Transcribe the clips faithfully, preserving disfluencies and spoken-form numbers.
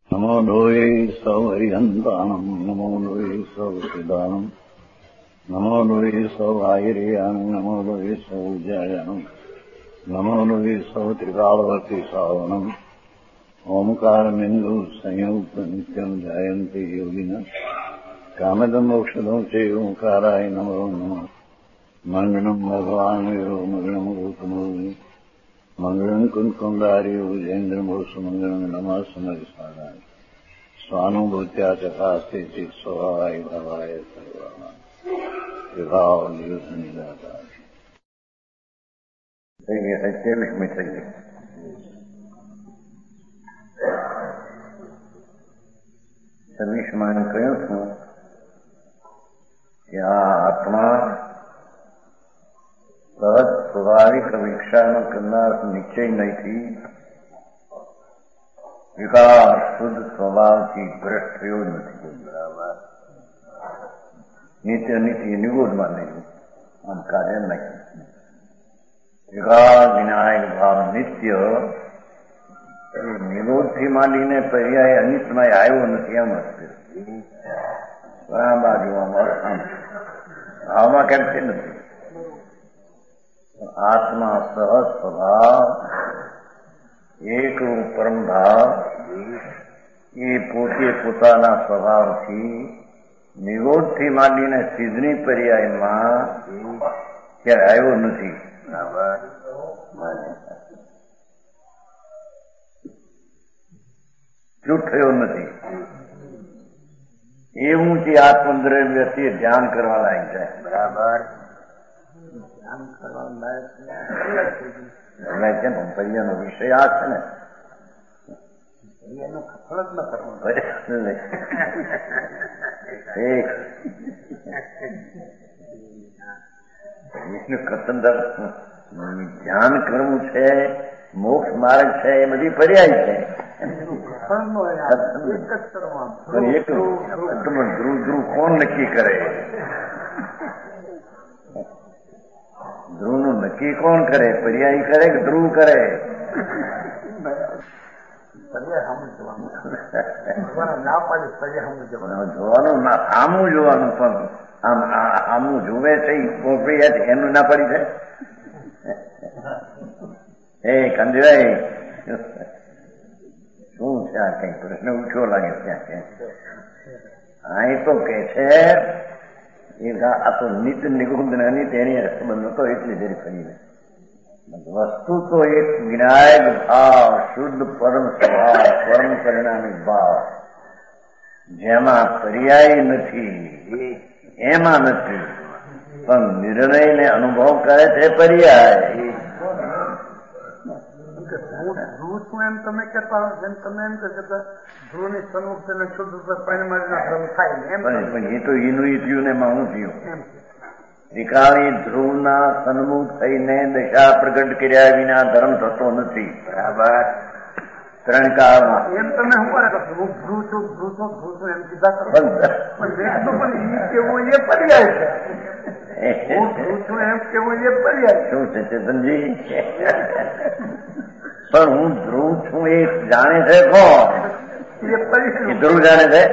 નમો લોહે સૌ હરિહંતાણમ નમો લોહે સૌ સિદ્ધાણમ નમો લોહે સૌ આયર્યાણમ નમો લોહે સૌ જયાણમ નમો લોહે સૌ ત્રિકાળવતી સાવણમ ઓમકાર બિંદુ સંયુક્ત નિત્યમ જાયંતિ યોગિના કામદમોક્ષદો છે ઓંકારાય નમો નમઃ મંગળમ ભગવાન વીરો મંગળમ ગૌતમો મંગળમ કુંકુંડાર્યો જૈન્દ્રમોષ મંગળમ નમઃ સમયસારાય સ્વાનુભૂત્યા ચકાસ્તે ચિત સ્વભાવાય ભાવાય સર્વા વિભાવ નિયુદ્ધ નિરાકાર થઈ ગયા ત્રેવીસ મિનિટ થઈ ગઈ. છવ્વીસમાં કહ્યું છું કે આ આત્મા સહજ સ્વાભાવિક વિક્ષાનો કરનાર નિશ્ચય નહીંથી વિકાર શુદ્ધ સ્વભાવથી ભ્રષ્ટ થયો નથી. બરાબર નિત્ય નીતિ નિગોદમાં નહીં, આમ કાર્ય નહીં. વિકાર વિનાયક ભાવ નિત્ય નિરોધથી માંડીને પર્યાય અનિતમાં આવ્યો નથી. એમ જ આ બાજુમાં ભાવમાં કેમ છે નથી. આત્મા સહજ સ્વભાવ એક પરમ ભાવ એ પોતે પોતાના સ્વભાવથી નિરોધથી માંડીને સિદ્ધની પર્યાયમાં ક્યારે આવ્યો નથી. ચૂપ થયો નથી. એવું જે આત્મદ્રવ્ય તે ધ્યાન કરવા લાયક જાય. બરાબર ધ્યાન કરવા લાયક છે ને પૈયાનો વિષય આ છે ને એનો ખફળ જ ન કરવું. ધ્યાન કરવું છે, મોક્ષ માર્ગ છે, એ બધી પર્યાય છે. ધ્રુવ ધ્રુવ કોણ નક્કી કરે? ધ્રુવ નું નક્કી કોણ કરે? પર્યાય કરે કે ધ્રુવ કરે? જોવાનું ના, આમું જોવાનું. પણ આમ આમું જોવે છે એમનું ના પડી છે. એ કંદરાય શું છે આ? કઈ પ્રશ્ન ઉઠ્યો લાગે ત્યાં કે અહીં તો કે છે આ તો નિત નિગુંદ અનિત એની સંબંધ નતો એટલી દેરી ફરી. વસ્તુ તો એક વિનાયક ભાવ, શુદ્ધ પરમ સ્વભાવ, પરમ પરિણામી ભાવ, જેમાં પર્યાય નથી, એમાં નથી. પણ નિર્ણયને અનુભવ કરે છે પર્યાય. ધ્રુવ છું એમ તમે કહેતા, જેમ તમે એમ કે ધ્રુવ ની સન્મુખ શુદ્ધ પરિણામના ધર્મ થાય એમ. પણ એ તો એનું થયું ને એમાં હું થયું. ત્રિકાળી ધ્રુવના સન્મુખ થઈને દશા પ્રગટ કર્યા વિના ધર્મ થતો નથી. બરાબર ત્રણ કાળમાં એમ તમે શું કરે ધ્રુવ ધ્રુવ છું ધ્રુવ છું ધ્રુવ છું એમ કીધા કરો. પણ એ કેવું એ પર્યાય છે. હું ધ્રુવ છું એમ કેવું એ પર્યાય. શું છે ચેતનજી? પણ હું ધ્રુવ છું એ જાણે છે કોણ? એ ધ્રુવ જાણે છે.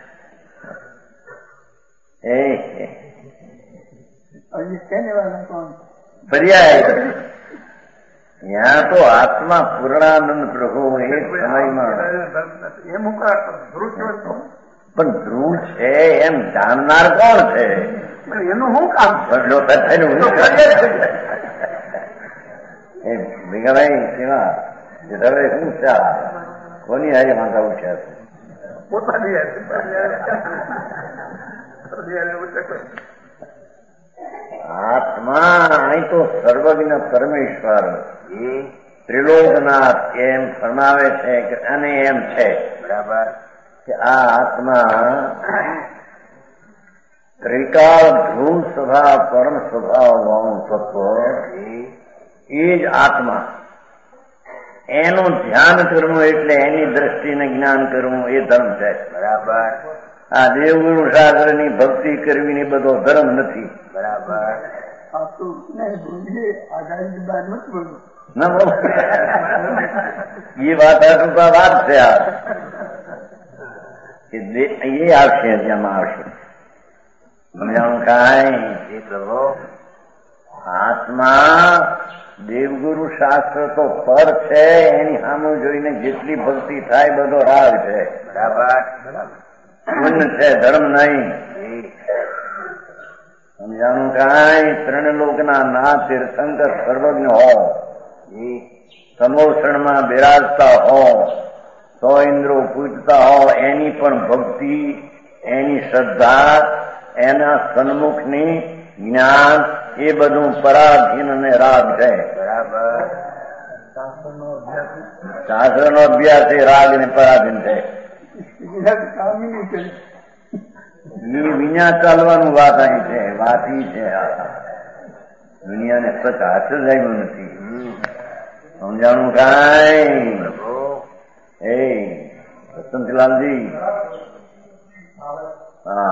પર્યાય ત્યાં તો આત્મા પૂર્ણાનંદ પ્રભુ એક સમયમાં પણ ધ્રુવ છે એમ જાણનાર કોણ છે? એનું શું કામ? ભીગાભાઈ સેવા હવે શું છે? કોની હારે માથા ઉઠ્યા છે? પોતાની આત્મા અહીં તો સર્વજ્ઞ પરમેશ્વર ત્રિલોકનાથ એમ ફરમાવે છે કે અને એમ છે. બરાબર કે આ આત્મા ત્રિકાળ ધ્રુવ સ્વભાવ, પરમ સ્વભાવ વાળું તત્વ એ જ આત્મા. એનું ધ્યાન કરવું એટલે એની દ્રષ્ટિને જ્ઞાન કરવું એ ધર્મ છે. બરાબર આ દેવગુરુ શાસ્ત્ર ની ભક્તિ કરવી ની બધો ધર્મ નથી. બરાબર એ વાત વાત છે. આ કે એ આવશે જેમાં આવશે સમજાણું કાંઈ એ પ્રભુ આત્મા દેવગુરુ શાસ્ત્ર તો પર છે એની સામે જોઈને જેટલી ભક્તિ થાય બધો રાગ છે બરાબર પુણ્ય છે ધર્મ નહીં સમજાણું કાંઈ ત્રણ લોકના ના તીર્થંકર સર્વજ્ઞ હો સમોષણમાં બિરાજતા હો સો ઇન્દ્રો પૂજતા હો એની પણ ભક્તિ એની શ્રદ્ધા એના સન્મુખની જ્ઞાન એ બધું પરાધીન અને રાગ છે બરાબર શાસ્ત્ર નો અભ્યાસ એ રાગ ને પરાધીન છે એ વિના ચાલવાનું વાત અહીં છે વાત ઈ છે દુનિયાને સચ હાથ જ આવ્યું નથી સમજાણું કાંઈ એ વસંતલાલજી હા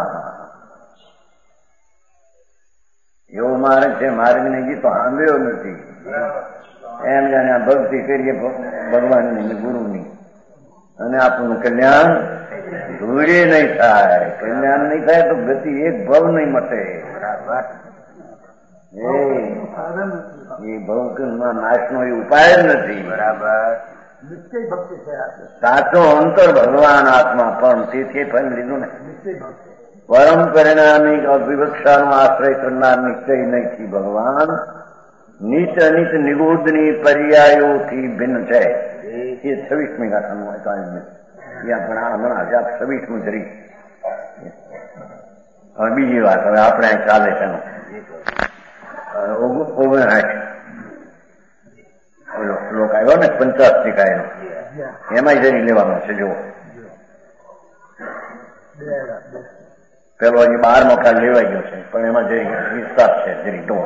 એવો માર્ગ છે માર્ગ ને ગીતો સાંભળ્યો નથી એમ જાણે આ ભક્તિ કરીએ ભગવાનની ગુરુની અને આપણું કલ્યાણ ધૂળે નહીં થાય કલ્યાણ નહીં થાય તો ગતિ એક ભવ નહીં મટે બરાબર એ ભવમાં નાશનો એ ઉપાય જ નથી બરાબર સાચો અંતર ભગવાન આત્મા પણ તેથી ફળ લીધું ને પરમ પરિણામી અવિવક્ષાનો આશ્રય કરનાર નિશ્ચય નહીં ભગવાન નીચ અનિચ નિગૂઢની પર્યાયોથી ભિન્ન છે એ છવ્વીસમી ગાથાનું ત્યાં ઘણા હમણાં હજાર છવ્વીસમું જરી હવે બીજી વાત હવે આપણે ચાલે છે ઓગણસાઠ શ્લોક આવ્યો ને પંચાસ ટીકાયનો એમાં જરી લેવાનો છે જુઓ પેલો હજી બાર મકાન લેવાઈ ગયો છે પણ એમાં જરી વિસ્તાર છે જરી તો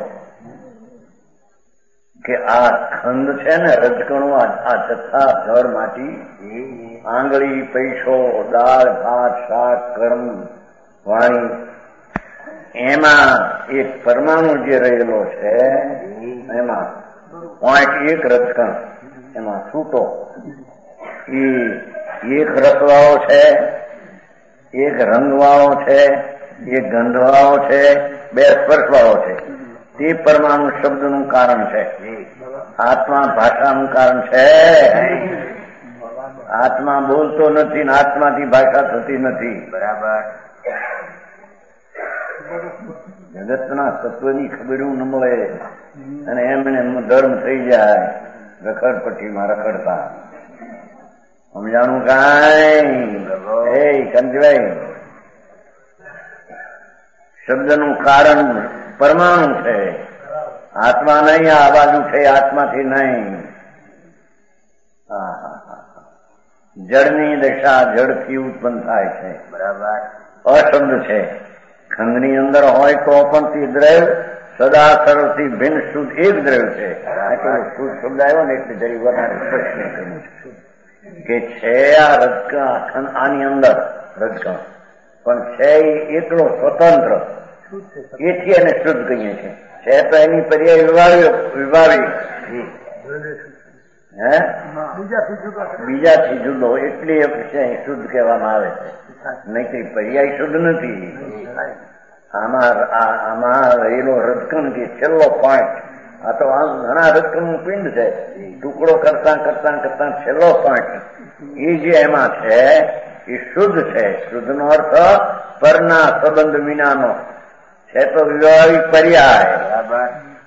કે આ ખંડ છે ને રજકણું આ જથ્થા જળ માટી આંગળી પૈસો દાળ ભાત શાક કર્મ વાણી એમાં એક પરમાણુ જે રહેલો છે એમાં પોઈન્ટ એક રજકણ એમાં છૂટો એ એક રસવાળો છે એક રંગવાળો છે એક ગંધવાળો છે બે સ્પર્શવાળો છે તે પરમાણુ શબ્દનું કારણ છે આત્મા ભાષાનું કારણ છે આત્મા બોલતો નથી ને આત્માથી ભાષા થતી નથી બરાબર જગતના તત્વની ખબરું ન મળે અને એમને ધર્મ થઈ જાય રખડપટ્ટીમાં રખડતા સમજાણું કાંઈ એ કંજભાઈ શબ્દનું કારણ પરમાણુ છે આત્મા નહીં આ બાજુ છે આત્માથી નહીં જળની દશા જળથી ઉત્પન્ન થાય છે બરાબર અશબ્દ છે ખંડની અંદર હોય તો પણ તે દ્રવ્ય સદા સર્વથી ભિન્ન શુદ્ધ એક દ્રવ્ય છે શુદ્ધ શબ્દ આવ્યો ને એટલે જરી વધારે સ્પષ્ટ કર્યું કે છે આ રજકણ આની અંદર રજકણ પણ છે એટલો સ્વતંત્ર એથી એને શુદ્ધ કહીએ છીએ છે તો એની પર્યાય વિભાવી વિભાવી હે બીજાથી જુદો એટલે શુદ્ધ કહેવામાં આવે છે નહીં કે પર્યાય શુદ્ધ નથી આમાં આમાં રહેલો રજકણ કે છેલ્લો પોઈન્ટ આ તો આમ ઘણા રજકણનું પિંડ છે ટુકડો કરતા કરતા કરતા છેલ્લો પોઈન્ટ એ જે એમાં છે એ શુદ્ધ છે શુદ્ધ નો અર્થ પરના સંબંધ વિનાનો છે તો વ્યવહારિક પર્યાય બરાબર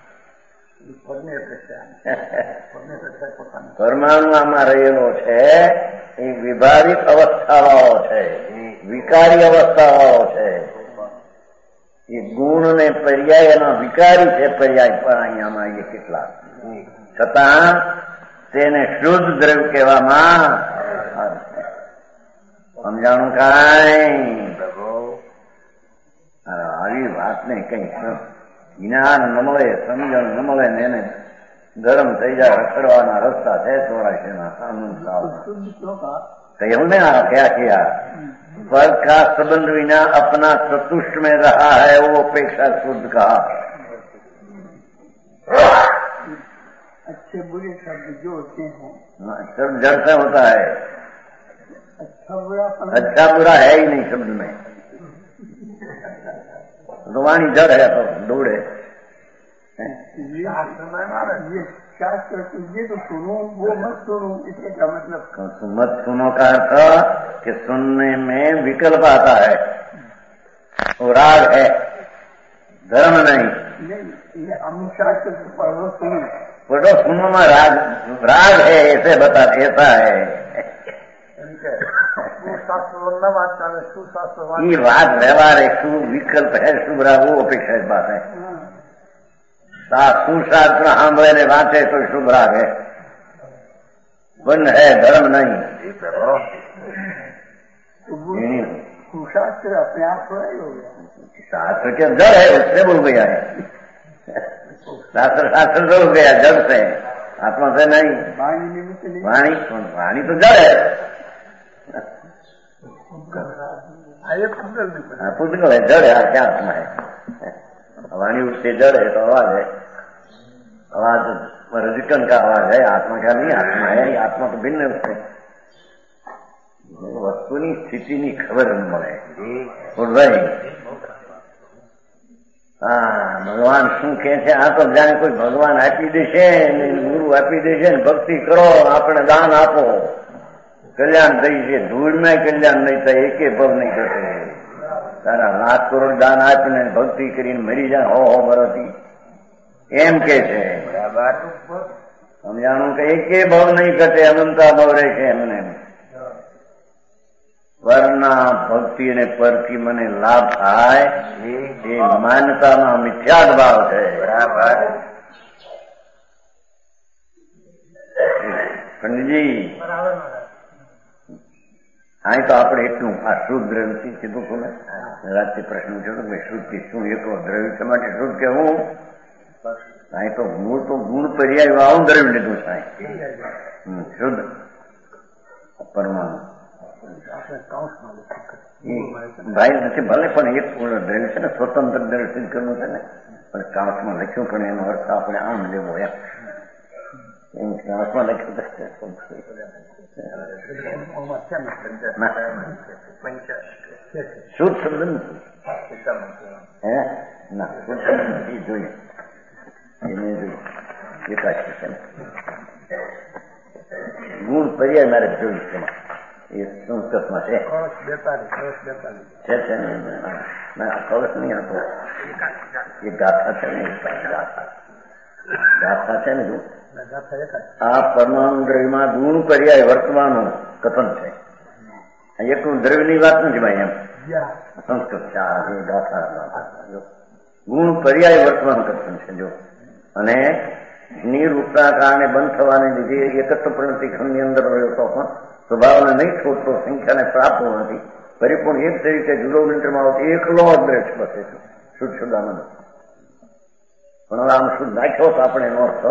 પરમાણુ આમાં રહેલો છે એ વિભાવિક અવસ્થાવાળો છે વિકારી અવસ્થાવાળો છે એ ગુણ ને પર્યાય એના વિકારી છે પર્યાય પણ અહીંયામાં એ કેટલા છતાં તેને શુદ્ધ દ્રવ્ય કહેવામાં સમજાણું કાંઈ આવી વાતને કઈ જ્ઞાન ન મળે સમજણ ન મળે ને એને ગરમ થઈ જાય રખડવાના રસ્તા છે ચોરાશીના કહ્યું ને આ क्या किया वर्ग का संबंध विना अपना चतुष्ट में रहा है वो अपेक्षा शुद्ध कहा अच्छे बुरे शब्द जो होते हैं सब जड़ से होता है अच्छा बुरा है ही नहीं शब्द में। तो वाणी जड़ है तो दौड़े। ये शास्त्र ये तो सुनो वो मत सुनो, इसके क्या मतलब? मत सुनो का अर्थ कि सुनने में विकल्प आता है, वो राग है, धर्म नहीं। नहीं ये हम शास्त्र पढ़ो सुनो, पढ़ो सुनो में राग राग है, ऐसे बता ऐसा है। ये बात व्यवहार है, शुभ विकल्प है, शुभ राग वो अपेक्षा बात है। सुशास्त्र सांभळे ने वांचे तो शुभ राग है, वन है, धर्म नहीं। सुशास्त्र अपने आप थोड़ा ही हो गया, शास्त्र के जड़ है, उससे बोल गया है। शास्त्र शास्त्र से हो गया, जड़ से, आत्मा से नहीं। वाणी वाणी वाणी तो जड़ है, पुद्गल है, जड़ है, क्या आत्मा है। वाणी उससे जड़ है तो आवाज है, आवाज रजकन का आवाज है, आत्मा का नहीं आत्मा है। आत्मा तो भिन्न है उससे, वस्तुनी स्थितिनी खबर મળે રહી। હા ભગવાન શું કહે છે, આ તો જાણે કોઈ ભગવાન આપી દેશે ને ગુરુ આપી દેશે ને ભક્તિ કરો, આપણે દાન આપો, કલ્યાણ થઈ છે। ધૂળમાં કલ્યાણ નહીં થાય, એકે ભવ નહીં ઘટે। તારા લાખ કરોડ દાન આપીને ભક્તિ કરીને મરી જાય હો હો વર્ષથી, એમ કે છે। સમજાણું કે એકે ભવ નહીં ઘટે, અનંતા ભવ રહેશે એમને। પરના ભક્તિ અને પરથી મને લાભ થાય એ માન્યતામાં મિથ્યાદ ભાવ છે। બરાબર પંડિતજી, હા તો આપણે એટલું આ શુદ્ધ દ્રવ્યથી કીધું હતું ને, રાત્રે પ્રશ્ન પૂછ્યો કે શુદ્ધથી શું એકલો દ્રવ્ય માટે શુદ્ધ કહેવું? અહીં તો મૂળ તો ગુણ પર્યાય વાળું દ્રવ્ય લીધું છે શુદ્ધ પરમાણુ। ભાઈ નથી ભલે, પણ એક દ્રવ્ય છે ને સ્વતંત્ર દ્રવ્ય સિદ્ધ કરવું છે ને, પણ કાંસમાં લખ્યું, પણ એનો અર્થ આપણે આમ લેવો એમ કાંસમાં લખ્યું શુદ્ધ શબ્દ નથી હે ના, શુદ્ધ શબ્દ નથી જોઈએ એને જોઈએ એકાશી છે ને ગુણ પર્યાય મારે જોયું છે એ સંસ્કૃતમાં છે છે ને ના કળશ નહીં હતો, એ ગાથા છે ને, ગાથા ગાથા છે ને જો આ પરમાણુ દ્રવ્યમાં ગુણ પર્યાય વર્તવાનું કથન છે। એકલું દ્રવ્યની વાત નથી ભાઈ, એમ સંસ્કૃત છે આ ગાથા, ગુણ પર્યાય વર્તવાનું કથન છે જો। અને નિરૂપના કારણે બંધ થવાને લીધે એકત્ર પ્રવૃત્તિ ખંડની અંદર રહ્યો તો પણ સ્વભાવને નહીં છોડતો, સંખ્યાને પ્રાપ્ત નથી, પરિપૂર્ણ એક તરીકે જુદો નિંદ્રમાં આવતો એકલો જ દ્રશ બસે છે શુદ્ધ શુદ્ધાનંદ। પણ હવે આમ શુદ્ધ નાખ્યો તો આપણે એનો અર્થ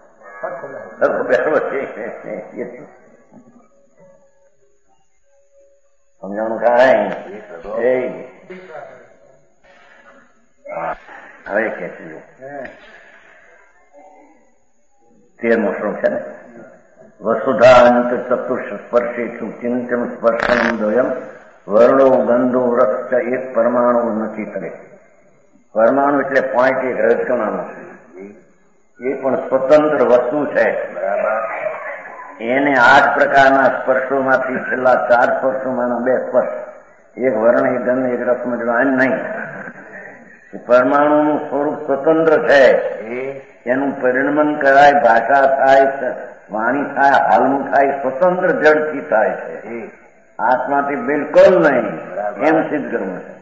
સમજાણું કાંઈ હવે કે છે તેરમો શ્લોક છે ને, વસુધાંત ચતુર્શ સ્પર્શેષુ ચિંતન સ્પર્શન દ્વયમ વર્ણો ગંધો રસ એક પરમાણુ નથી કરે। પરમાણુ એટલે પોઈન્ટ એક રજકણાનો છે, એ પણ સ્વતંત્ર વસ્તુ છે। બરાબર, એને આઠ પ્રકારના સ્પર્શોમાંથી છેલ્લા ચાર સ્પર્શોમાંના બે સ્પર્શ, એક વર્ણ, એક ગંધ, એક રસમાં જવાનું નહીં। પરમાણુનું સ્વરૂપ સ્વતંત્ર છે, એનું પરિણમન કરાય, ભાષા થાય, વાણી થાય, હાલનું થાય, સ્વતંત્ર જડથી થાય છે, આત્માથી બિલકુલ નહીં, એમ સિદ્ધ કરવું છે।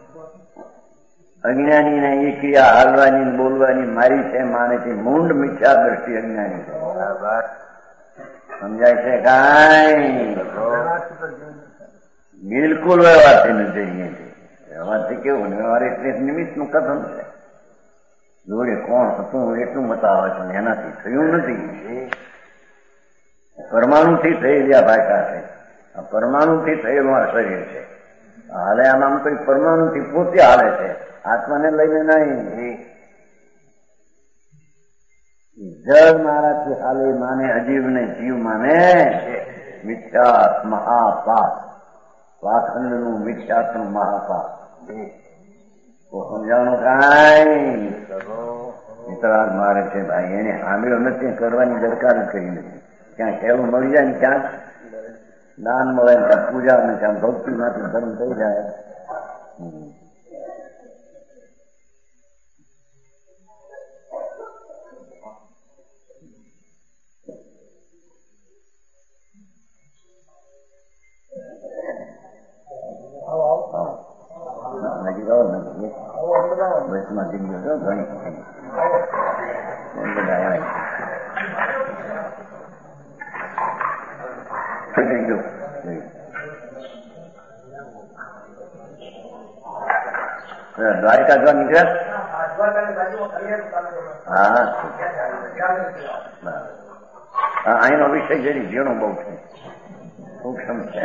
અજ્ઞાની ને એ ક્રિયા હાલવાની બોલવાની મારી છે માને છે, મૂંડ મિથ્યા દ્રષ્ટિ અજ્ઞાની છે। સમજાય છે કાંઈ? બિલકુલ વ્યવહારથી નથી, વ્યવહારથી કેવું વ્યવહાર એટલે નિમિત્ત નું કથન છે, જોડે કોણ હતું એટલું બતાવે છે, એનાથી થયું નથી। પરમાણુથી થયેલી આ ભાષા છે, આ પરમાણુથી થયેલું આ શરીર છે, હાલે આમ કોઈ પરમાણુથી પોતે હાલે છે, આત્માને લઈને નહીં। જળ મારાથી હાલે માને, અજીવને જીવ માને, મિથ્યાત મહાપાપ, પાખંડનું મિથ્યાતનું મહાપાપ. તો સમજાવવાનું કાંઈ વિતરાગ મારે છે ભાઈ, એને આંબળો નથી કરવાની દરકાર જ કરી નથી. ક્યાં કહેવું મળી જાય ને ક્યાંક દાન મળે, ત્યાં પૂજા ને ત્યાં ભક્તિમાંથી ધર્મ થઈ જાય. નજીક આવો નથી બસમાં જગ્યા તો ઘણી દ્વારકા જવા નીકળ્યા. હા અહીંનો વિષય જરી ઝીણો બહુ છે, સૂક્ષ્મ છે.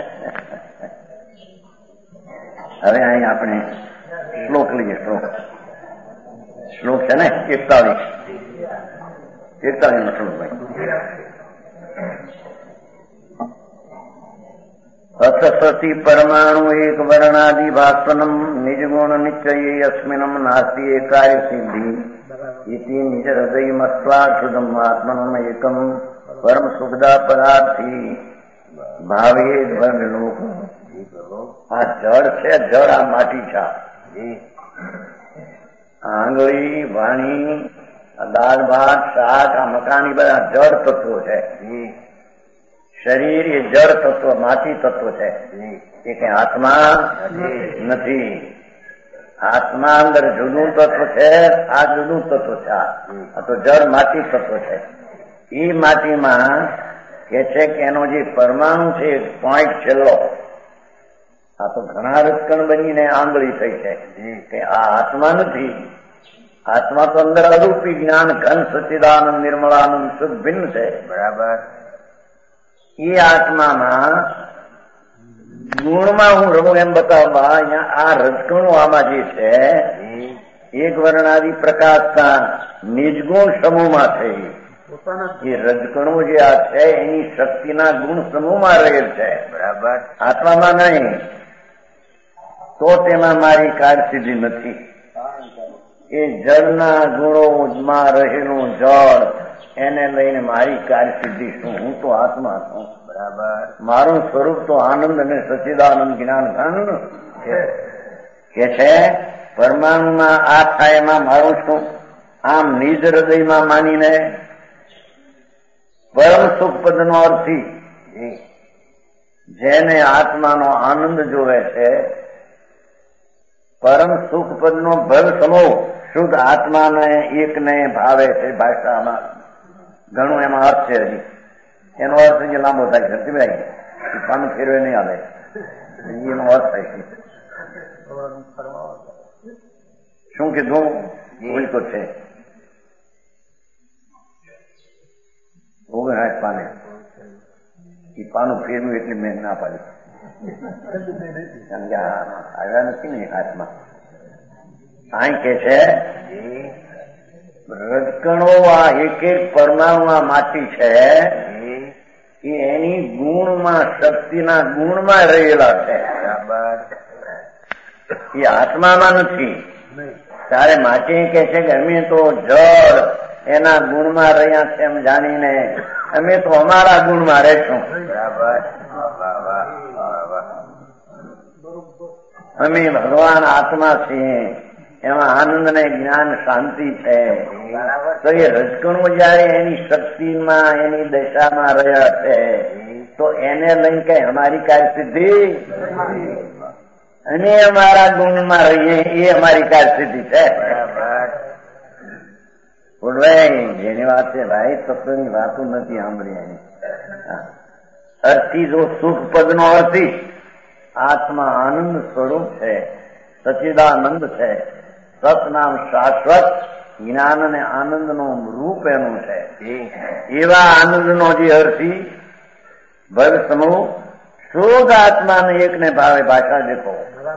હવે અહીં આપણે શ્લોક લઈએ. શ્લોક શ્લોક છે ને એકતાલીસ એકતાલીસ નો શ્લોક ભાઈ. અસસતિ પરમાણુ એક વર્ણાદિ ભાસ્વનમ નિજગુણ નિશ્ચયે અસ્મિનમ નાસ્તિ એકાય સિદ્ધિ ઇતિ નિજ હૃદયમસ્વાક્ષુદમ આત્મનમ એકમ પરમ સુખદા પદાર્થી ભાવે ધર્મલોક. આ જળ છે, જળ આ માટી છે. આંગળી વાણી દાળ ભાત શાક આ મકાની બધા જળ તત્વો છે. શરીર એ જળ તત્વ માટી તત્વ છે. એ કઈ આત્મા નથી. આત્મા અંદર જુદું તત્વ છે, આ જુદું તત્વ છે. આ તો જળ માટી તત્વ છે. એ માટીમાં કે છે કે એનો જે પરમાણુ છે પોઈન્ટ છેલ્લો, આ તો ઘણા રસકણ બનીને આંગળી થઈ છે કે આ આત્મા નથી. આત્મા તો અંદર અરૂપી જ્ઞાન ઘન સચ્ચિદાનંદ નિર્મળાનંદ શુદ્ધ ભિન્ન છે. બરાબર. એ આત્મામાં ગુણમાં હું રહું એમ બતાવવા અહીંયા આ રજકણું આમાં જે છે એક વર્ણાદિ પ્રકાશના નિજગુણ સમૂહમાં થઈ. એ રજકણું જે આ છે એની શક્તિના ગુણ સમૂહમાં રહેલ છે. બરાબર. આત્મામાં નહીં. તો તેમાં મારી કારસિદ્ધિ નથી. એ જળના ગુણોમાં રહેલું જળ એને લઈને મારી કારસિદ્ધિ શું? હું તો આત્મા છું. બરાબર. મારું સ્વરૂપ તો આનંદ અને સચ્ચિદાનંદ જ્ઞાન ઘન કે છે. પરમાણુમાં આ થાય એમાં મારું શું? આમ નિજ હૃદયમાં માનીને પરમ સુખ પદનો અર્થી જેને આત્માનો આનંદ જોવે છે, પરમ સુખ પદનો ભવ સમૂહ શુદ્ધ આત્માને એકને ભાવે છે. ભાષામાં ઘણું એમાં અર્થ છે. હજી એનો અર્થ જે લાંબો થાય છે ભાઈ, પાનું ફેરવે નહીં આવે એનો અર્થ થાય છે. શું કીધું? ઉલટો છે. ઓગણસાઠ પાને એ પાનું ફેરવું એટલે મેં ના પાડ્યું. આવ્યા નથી ને હાથમાં. અહીં કે છે રજકણો આ એક એક પરમાણુ આ માટી છે એ એની ગુણમાં શક્તિના ગુણમાં રહેલા છે. બરાબર. એ આત્મામાં નથી. ત્યારે માટી કે છે કે અમે તો જળ એના ગુણમાં રહ્યા છે એમ જાણીને અમે તો અમારા ગુણમાં રહેશું. બરાબર. અમે ભગવાન આત્મા છીએ, એમાં આનંદ ને જ્ઞાન શાંતિ છે. તો એ રજકણું જયારે એની શક્તિમાં એની દશામાં રહ્યા છે તો એને લઈને કઈ અમારી કાંઈ સિદ્ધિ? અને અમારા ગુણમાં રહીએ એ અમારી કાંઈ સિદ્ધિ છે? બોલવાય જેની વાત છે ભાઈ, તત્વની વાતો નથી સાંભળી. અર્થી જો સુખ પદનો અર્થી આત્મા આનંદ સ્વરૂપ છે, સચ્ચિદાનંદ છે. સતનામ શાશ્વત જ્ઞાન અને આનંદનું રૂપ એનું છે. એવા આનંદનો જે અર્થી ભવ સમૂહ શુદ્ધ આત્માને એકને ભાવે. ભાષા દેખો,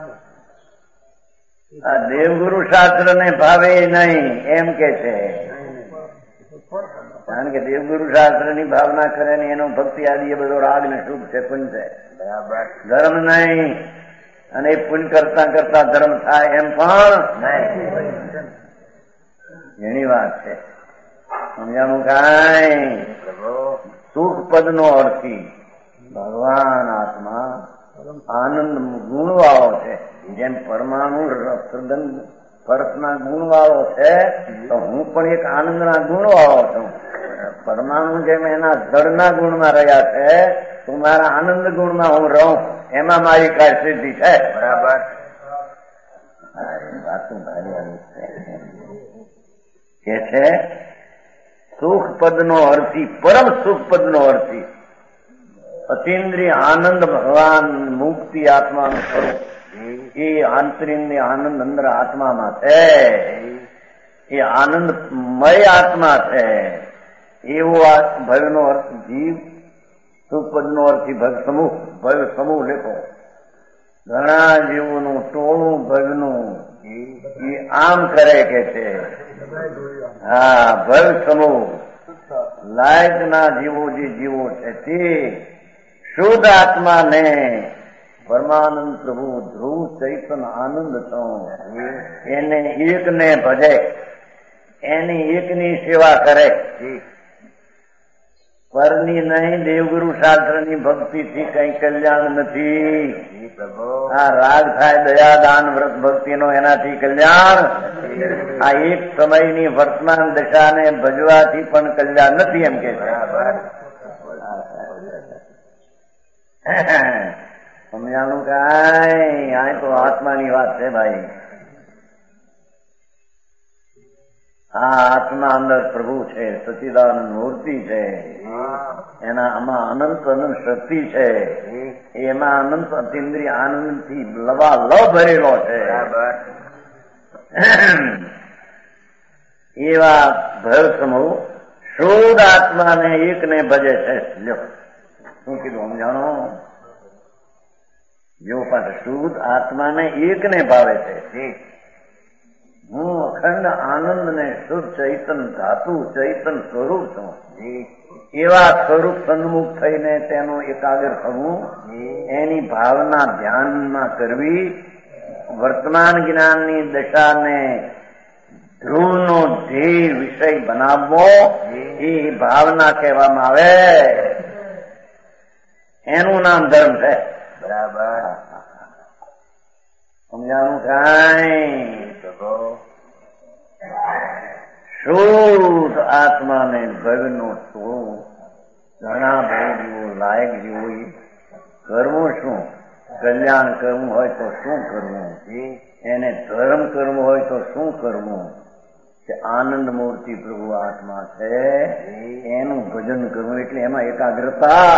આ દેવગુરુ શાસ્ત્ર ને ભાવે નહીં એમ કે છે. કારણ કે દેવગુરુ શાસ્ત્ર ની ભાવના કરે ને એનો ભક્તિ આદિ એ બધો રાગ ને શુભ છે, પુણ્ય છે. બરાબર. ધર્મ નહીં અને એ પુણ્ય કરતા કરતા ધર્મ થાય એમ પણ નહીં. ઘણી વાત છે. સમજાણું કાંઈ? સુખ પદ નો અર્થી ભગવાન આત્મા આનંદ ગુણ વાળો છે. જેમ પરમાણુ સ્પર્શના ગુણ વાળો છે તો હું પણ એક આનંદના ગુણ વાળો છું. પરમાણુ જેમ એના જળના ગુણમાં રહ્યા છે તો મારા આનંદ ગુણમાં હું રહું, એમાં મારી કાંઈ સિદ્ધિ છે. બરાબર. વાતું ભારી આવી કે છે સુખ પદ નો અર્થી, પરમ સુખ પદ નો અર્થી અતિન્દ્રિય આનંદ ભગવાન મુક્તિ આત્માનું સ્વરૂપ. એ આંતરિક આનંદ અંદર આત્મામાં છે. એ આનંદમય આત્મા છે. એવો ભયનો અર્થ જીવ, સુપદ નો અર્થી ભય સમૂહ. ભય સમૂહ લેખો. ઘણા જીવોનું ટોળું ભયનું એ આમ કરે કે છે. હા, ભય સમૂહ લાયક ના જીવો જે જીવો છે તે શુદ્ધ આત્માને પરમાનંદ પ્રભુ ધ્રુવ ચૈતન આનંદ છો એને એકને ભજે, એની એકની સેવા કરે. પરની નહીં, દેવગુરુ શાસ્ત્રની ભક્તિથી કઈ કલ્યાણ નથી. આ રાગ થાય દયા દાન વ્રત ભક્તિનો, એનાથી કલ્યાણ. આ એક સમયની વર્તમાન દશાને ભજવાથી પણ કલ્યાણ નથી એમ કે છે. સમજાણું કાંઈ? આ તો આત્માની વાત છે ભાઈ. આ આત્મા અંદર પ્રભુ છે, સચિદાનંદ મૂર્તિ છે. એના આમાં અનંત અનંત શક્તિ છે. એમાં અનંત અતિન્દ્રિય આનંદ થી લવા લ ભરેલો છે. એવા ભય સમૂહ શુદ્ધ આત્માને એકને ભજે છે. લ્યો શું કીધું સમજાણો? જો પાછ શુદ્ધ આત્માને એકને ભાવે છે. હું અખંડ આનંદ ને શુદ્ધ ચૈતન ધાતુ ચૈતન સ્વરૂપ છું. એવા સ્વરૂપ સન્મુખ થઈને તેનો એકાગ્ર થવું, એની ભાવના ધ્યાનમાં કરવી, વર્તમાન જ્ઞાનની દશાને ધ્રુવનો ધ્યેય વિષય બનાવવો, એ ભાવના કહેવામાં આવે. એનું નામ ધર્મ છે. બરાબર. સમજાણું કાંઈ? શુદ્ધ આત્માને ભયનો ટોળું ઘણા બહુ જીવો લાયક જીવો કરવું શું? કલ્યાણ કરવું હોય તો શું કરવું? એને ધર્મ કરવું હોય તો શું કરવું? કે આનંદ મૂર્તિ પ્રભુ આત્મા છે, એનું ભજન કરવું. એટલે એમાં એકાગ્રતા.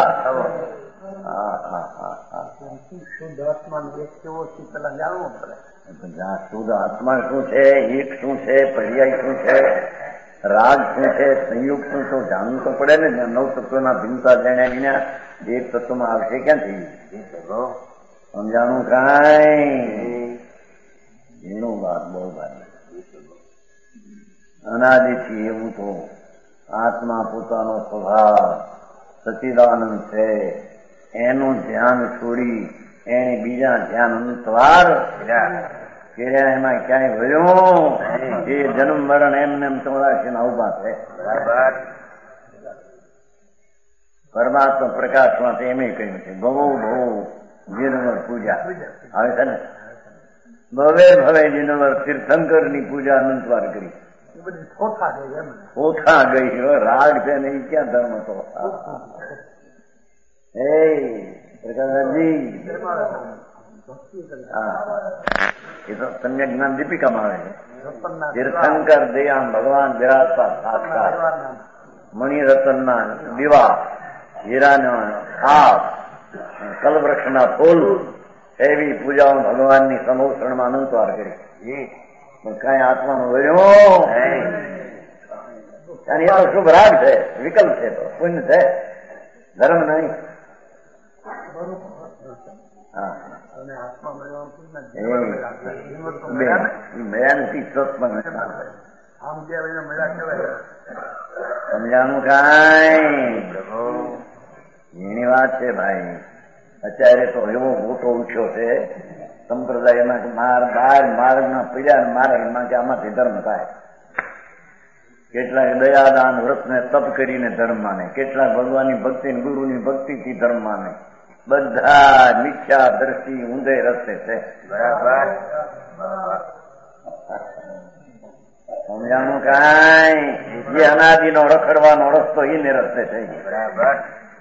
શુદ્ધ આત્મા એક કેવો છે પેલા જાણવું પડે. શુદ્ધ આત્મા શું છે, એક શું છે, પર્યાય શું છે, રાગ શું છે, સંયુક્ત શું તો જાણવું તો પડે ને. નવ તત્વના ભિન્નતા જાણ્યા વિના એક તત્વમાં આવશે ક્યાંથી? સમજાણું કાંઈ? એનું વાત બહુ ભાઈ. અનાદિથી એવું તો આત્મા પોતાનો સ્વભાવ સચિદાનંદ છે, એનું ધ્યાન છોડી એને બીજા ધ્યાન અનુસાર કર્યા, એમાં ક્યાંય ભર્યું એ જન્મ મરણ એમને એમ ચોરાશી ના ઉભા છે. પરમાત્મા પ્રકાશમાં એમ કહ્યું છે ભવો ભવો જીનવર પૂજા આવે છે ને. ભવે ભવે જીનવર તીર્થંકર ની પૂજા અનંતવાર કરી. ઓછા ગઈ રાગ છે ને એ ક્યાં ધર્મ હતો? એ પ્રકાશજી એ તો સમ્યક જ્ઞાન દીપિકામાં આવે છે. તીર્થંકર દયામ ભગવાન બિરાજતા સાક્ષાત મણિરત્નના દીવા, હીરાના ખાપ, કલવૃક્ષના ફૂલ એવી પૂજાઓ ભગવાનની સમોષણમાં અનંતવાર કરી. પણ કઈ આત્માનું વર્યો એ તો શુભ રાગ છે, વિકલ્પ છે, તો પુણ્ય છે, ધર્મ નહીં. આમ કહેવાય મેળા કહેવાય. સમજાણું કાંઈ પ્રભુ એની વાત છે ભાઈ. અત્યારે તો એવો મોટો ઉછ્યો છે સંપ્રદાયમાં કે માર બાર માર્ગમાં પીડ્યા માર્ગમાં કે આમાંથી ધર્મ થાય. કેટલાક દયાદાન વ્રતને તપ કરીને ધર્મ માને, કેટલાક ભગવાનની ભક્તિ ગુરુની ભક્તિથી ધર્મ માને. બધા મિથ્યા દ્રષ્ટિ ઊંધે રસ્તે છે. બરાબર સમજાણું કાંઈ? જે અનાદિનો રખડવાનો રસ્તો એને રસ્તે થઈ ગયો. બરાબર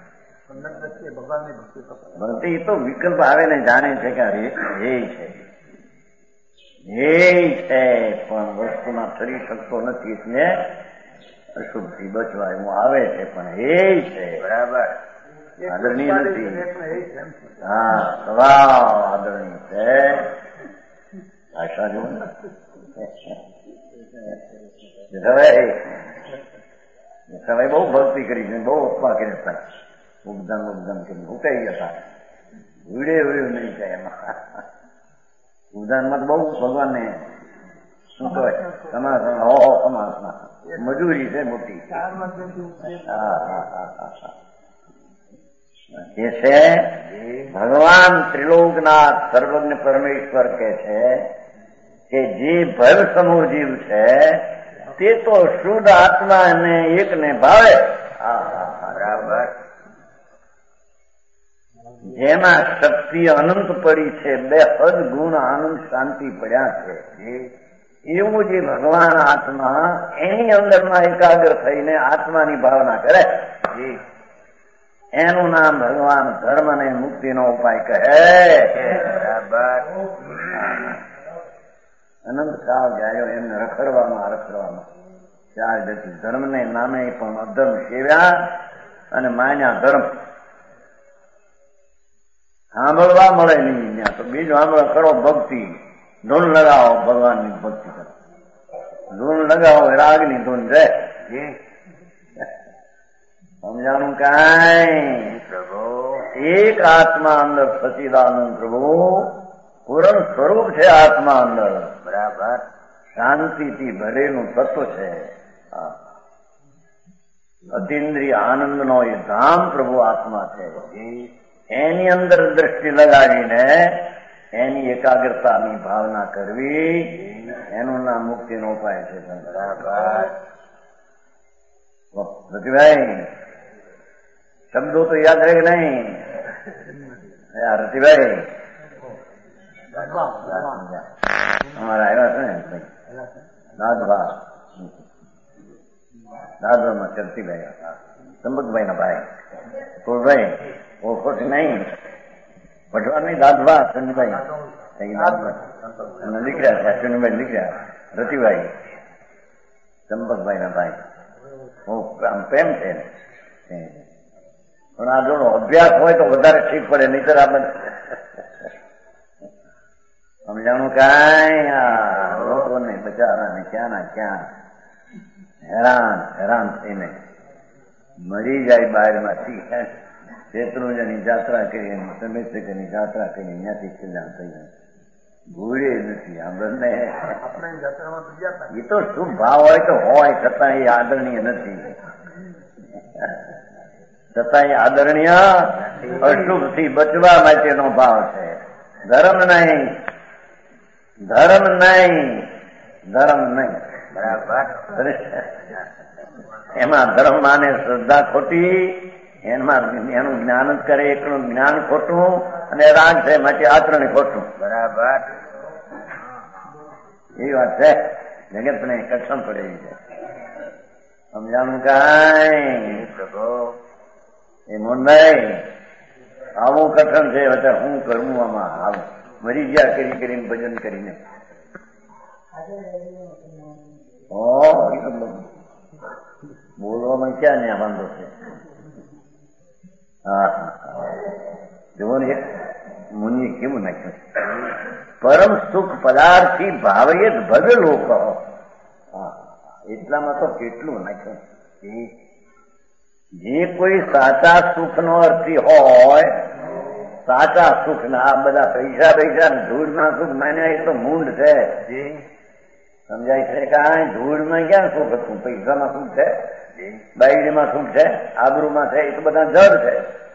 ભક્તિ તો વિકલ્પ આવે ને જાણે છે કે હે છે હે છે પણ વસ્તુમાં ઠરી શકતો નથી એટલે અશુભથી બચવા એવું આવે છે પણ હે છે. બરાબર આદરણીય નથી. હા સ્વભાવ આદરણીય છે. ભાષા જો સવાય બહુ ભક્તિ કરી છે, બહુ અપવા કર્યા હતા. ઉપદાન ઉપદાન કરી ઉકાઈ ગયા હતા. વિડે વિડ્યું નહીં થાય એમાં. ઉપદાનમાં તો બહુ ભગવાનને શું કહેવાય સમાસમાં હો હો સમાસમાં મજૂરી છે મોટી. હા હા હા હા એ છે ભગવાન ત્રિલોકનાથ સર્વજ્ઞ પરમેશ્વર કે છે કે જે ભવ સમૂહ જીવ છે તે તો શુદ્ધ આત્મા અને એકને ભાવે. બરાબર જેમાં શક્તિ અનંત પડી છે, બે હદ ગુણ આનંદ શાંતિ પડ્યા છે, એવું જે ભગવાન આત્મા એની અંદરમાં એકાગ્ર થઈને આત્માની ભાવના કરે એનું નામ ભગવાન ધર્મ અને મુક્તિનો ઉપાય કહે. અનંત કાળ ગાયો એમને રખડવામાં રખડવામાં ચાર જતી ધર્મને નામે પણ અધર્મ સેવ્યા અને માન્યા ધર્મ. સાંભળવા મળે નહીં ત્યાં તો બીજું સાંભળવા કરો ભક્તિ. ધૂન લગાવો ભગવાનની ભક્તિ કરો, ધૂન લગાવો રાગની ધૂન જાય. સમજાણું કાંઈ? પ્રભુ એક આત્મા અંદર સચિદાનંદ પ્રભુ પૂરણ સ્વરૂપ છે. આત્મા અંદર બરાબર શાંતિથી ભરેલું તત્વ છે. અતિન્દ્રિય આનંદનો એ ધામ પ્રભુ આત્મા છે. એની અંદર દ્રષ્ટિ લગાવીને એની એકાગ્રતાની ભાવના કરવી એનું નામ મુક્તિનો ઉપાય છે. બરાબર રતિભાઈ શબ્દો તો યાદ રહે કે નહીં? રતિભાઈ અમારા આવ્યા છે ને દાદભા દાદરમાં ચરતીભાઈ ચંપકભાઈ ના ભાઈ કુળભાઈ ઓળખોટ નહીં ભટવા નહીં દાદભા સંજભાઈ નીકળ્યા અશ્વિનભાઈ નીકળ્યા રતિભાઈ ચંપકભાઈ ના ભાઈ આમ પ્રેમ છે પણ આ જોડો અભ્યાસ હોય તો વધારે ઠીક પડે, નહીતર આ બધું સમજાણું કાંઈ? આ લોકોને બચારાને ક્યાં ના ક્યાં હેરાન હેરાન થઈને મરી જાય બહારમાંથી. શેત્રુંજની જાત્રા કરી, સમયસરની જાત્રા કરી, ત્યાંથી કલ્યાણ થઈ જાય. ભૂલે નથી આ બંને. એ તો શુભ ભાવ હોય તો હોય, છતાં એ આદરણીય નથી. છતાં એ આદરણીય અશુભથી બચવા માટેનો ભાવ છે. ધર્મ નહીં, ધર્મ નહીં, ધર્મ નહીં. બરાબર એમાં ધર્મ માને શ્રદ્ધા ખોટી, એમાં એનું જ્ઞાન જ કરે એકનું જ્ઞાન ખોટું, અને રાગ છે માટે આચરણ ખોટું. બરાબર એ વાત છે. જગતને કઠણ પડેલી છે. સમજાણું કાંઈ? પ્રભુ એ મોહનભાઈ આવું કઠણ છે. અત્યારે હું કરવું આમાં આવું મરી ગયા કરી કરીને ભજન કરીને. બોલવામાં ક્યાં ન્યા વાંધો છે? હા હા જુઓ ને મુનિએ કેવું નાખ્યું, પરમ સુખ પદાર્થી ભાવયે ભવ્ય લોકો. એટલામાં તો કેટલું નાખ્યું. જે કોઈ સાચા સુખનો અર્થી હોય, સાચા સુખ ના આ બધા પૈસા પૈસા ધૂળના સુખ માન્યા એ તો મૂંડ છે. સમજાય છે કે આ ધૂળમાં ક્યાં સુખ હતું? પૈસામાં સુખ છે, બાયડીમાં સુખ છે, આબરૂમાં છે, એ તો બધા જડ છે.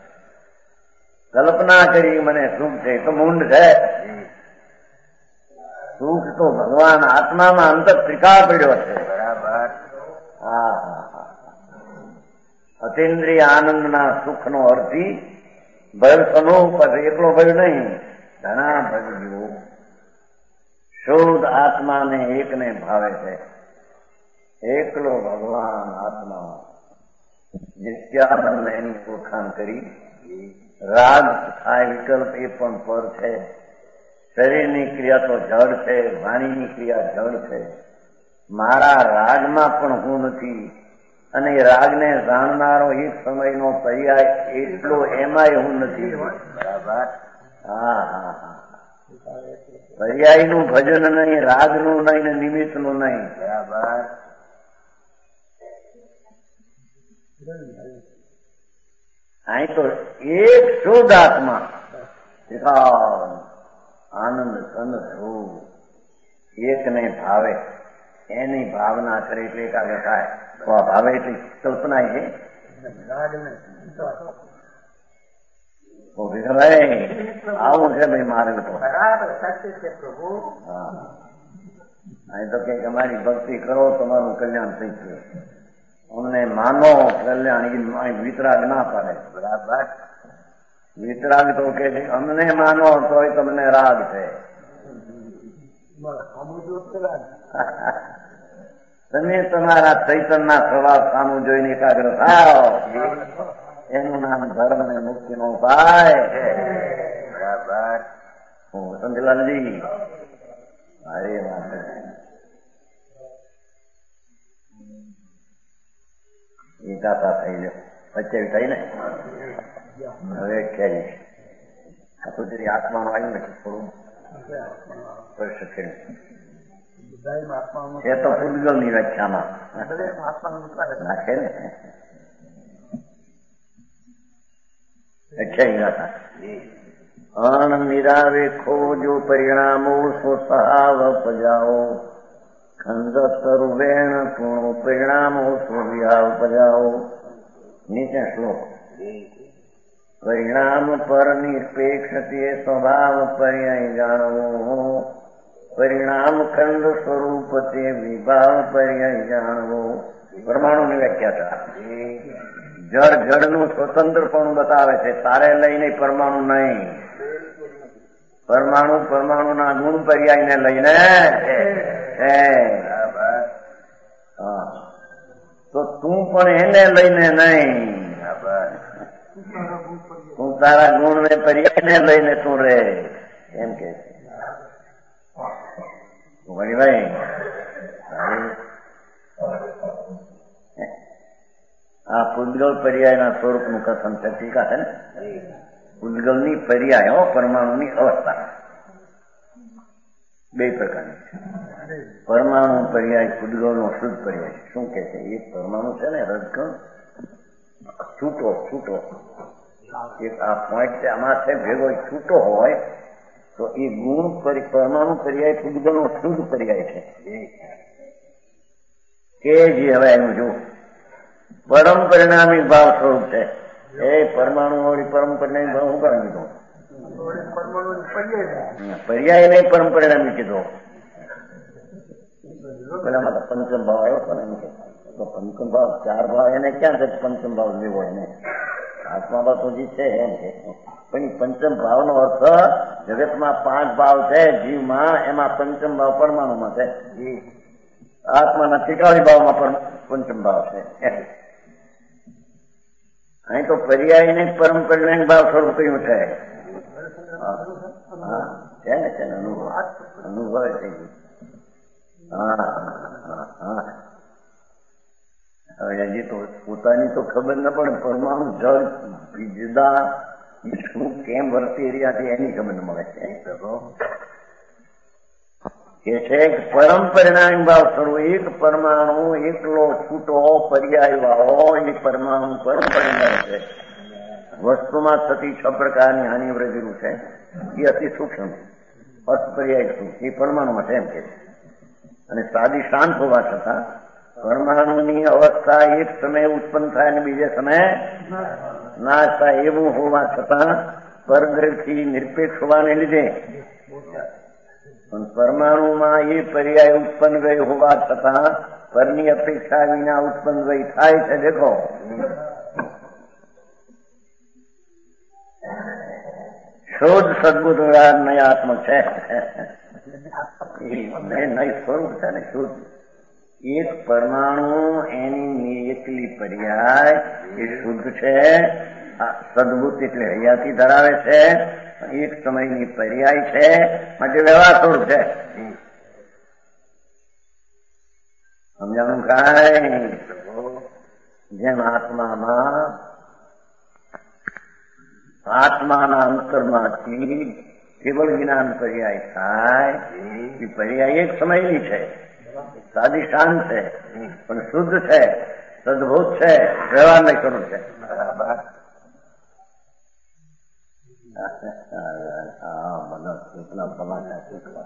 કલ્પના કરી મને સુખ છે તો મૂંડ છે. સુખ તો ભગવાન આત્મામાં અંતર ત્રિકાળ પડ્યો છે. બરાબર. હા હા હા અતિન્દ્રિય આનંદના સુખનો અર્થી ભય સમૂહ પર એકલો ભય નહીં, ઘણા ભય. શુદ્ધ આત્માને એકને ભાવે છે. એકલો ભગવાન આત્મા નિત્યાનંદ એની ઓળખાણ કરી. રાગ થાય વિકલ્પ એ પણ પર છે. શરીરની ક્રિયા તો જડ છે, વાણીની ક્રિયા જડ છે. મારા રાગમાં પણ હું નથી અને રાગને જાણનારો એક સમયનો પર્યાય એટલો એમાંય હું નથી. બરાબર. હા હા હા પર્યાયનું ભજન નહીં, રાગનું નહીં ને નિમિત્તનું નહીં. બરાબર. અહીં તો એક શુદ્ધ આત્મા આનંદ સંત થવું, એકને ભાવે એની ભાવના કરે એટલે એકાગ્ર થાય. તો આ ભાવે એટલી કલ્પના છે. આવું છે ભાઈ મારે તો. હા અહીં તો કઈક અમારી ભક્તિ કરો તમારું કલ્યાણ થઈ ગયું. અમને માનો કલ્યાણ વિતરાગ ના પાડે. બરાબર. વિતરાગ તો કે અમને માનો તોય તમને રાગ છે. તમે તમારા ચૈતનના સ્વભાવ સામું જોઈને એકાગ્ર થાવ, એનું નામ ધર્મ ને મુક્તિ નો ઉપાય. બરાબર. હું સંજલાલજી અરે વાત એકાતા થઈ ગયો. વચ્ચે થઈ ને હવે ક્યાંય આ તો જરી આત્માનો આવ્યું નથી થોડું વર્ષ થયું એ તો પૂતગલ ની વ્યાખ્યામાં નાખે ને અણ નિરાવે ખોજો પરિણામો સ્વસહાવ પજાઓ ખંડ સર્વેણ પૂર્ણો પરિણામો સ્વવિહાવ પજાઓ. નીચે શ્લોક. પરિણામ પર નિરપેક્ષ તે સ્વભાવ પર્યાય જાણવો, પરિણામ ખંડ સ્વરૂપ તે વિભાવ પર્યાય જાણવો. પરમાણુની વ્યાખ્યા જળ જળનું સ્વતંત્ર પણ બતાવે છે. તારે લઈને પરમાણુ નહીં, પરમાણુ પરમાણુના ગુણ પર્યાયને લઈને હા તો તું પણ એને લઈને નહીં. તું તારા ગુણ ને પર્યાયને લઈને તું રે એમ કે ભાઈ. આ પૂતગલ પર્યાયના સ્વરૂપનું કથન છે. ટીકા છે ને પૂતગલની પર્યાય પરમાણુની અવસ્થા બે પ્રકારની છે. પરમાણુ પર્યાય પૂતગલનો શુદ્ધ પર્યાય. શું કે છે? એક પરમાણુ છે ને રજકણ છૂટો છૂટો એક આ પોઈન્ટ છે આમાં છે ભેગો છૂટો હોય તો એ ગુણ પરમાણુ પર્યાય પૂતગલનો શુદ્ધ પર્યાય છે. કે જે હવે એનું જો પરમ પરિણામી ભાવ સ્વરૂપ છે. એ પરમાણુ વાળી પરમ પરિણામી ભાવ શું કરી દીધો? પર્યાય નહીં પરમ પરિણામી કીધો. પેલામાં તો પંચમ ભાવ આવ્યો પણ એમ કે તો પંચમ ભાવ ચાર ભાવ એને ક્યાં છે? પંચમ ભાવ લેવો એને આત્મા ભાવ તો જે છે એમ કે પણ પંચમ ભાવનો અર્થ જગતમાં પાંચ ભાવ છે જીવમાં, એમાં પંચમ ભાવ પરમાણુમાં છે. આત્માના ત્રિકાળી ભાવમાં પંચમ ભાવ છે. અહીં તો પર્યાય ને પરમ પરિણામી ભાવ સ્વરૂપ કયું છે? છે ને છે અનુભવ અનુભવ થઈ ગયું. હા હા હવે હજી તો પોતાની તો ખબર ન પડે. પરમાણુ જળ જુદા શું કેમ વર્તી રહ્યા છે એની ખબર ન મળે છે. કે છે પરમ પરિણામી ભાવ સ્વરૂપ એક પરમાણુ એકલો છૂટો પર્યાય વાળો એ પરમાણુ પરમ પરિણામ છે. વસ્તુમાં થતી છ પ્રકારની હાનિ વૃદ્ધિનું છે એ અતિ સૂક્ષ્મ અર્થ પર્યાય શું એ પરમાણુમાં છે એમ કે અને સાદી શાંત હોવા છતાં પરમાણુની અવસ્થા એક સમયે ઉત્પન્ન થાય અને બીજે સમયે નાશ થાય એવું હોવા છતાં પરદ્રવ્યથી નિરપેક્ષ હોવાને લીધે પણ પરમાણુમાં એ પર્યાય ઉત્પન્ન વય હોવા છતાં પરની અપેક્ષા વિના ઉત્પન્ન વય થાય છે. દેખો શોધ સદબુદ્ધ નયાત્મક છે, નય સ્વરૂપ છે ને શુદ્ધ. એક પરમાણુ એની એકલી પર્યાય એ શુદ્ધ છે, સદબુદ્ધ એટલે હયાતી ધરાવે છે, એક સમયની પર્યાય છે, માટે વ્યવહાર સ્વરૂપ છે. સમજાણું કાંઈ? જેમ આત્મામાં આત્માના અંતરમાંથી કેવળ જ્ઞાન પર્યાય થાય, એ પર્યાય એક સમયની છે, સાદી શાંત છે, પણ શુદ્ધ છે, સદભૂત છે, વ્યવહાર નહીં કરવું છે. બરાબર. હા બધા કેટલા ભલા શીખવા.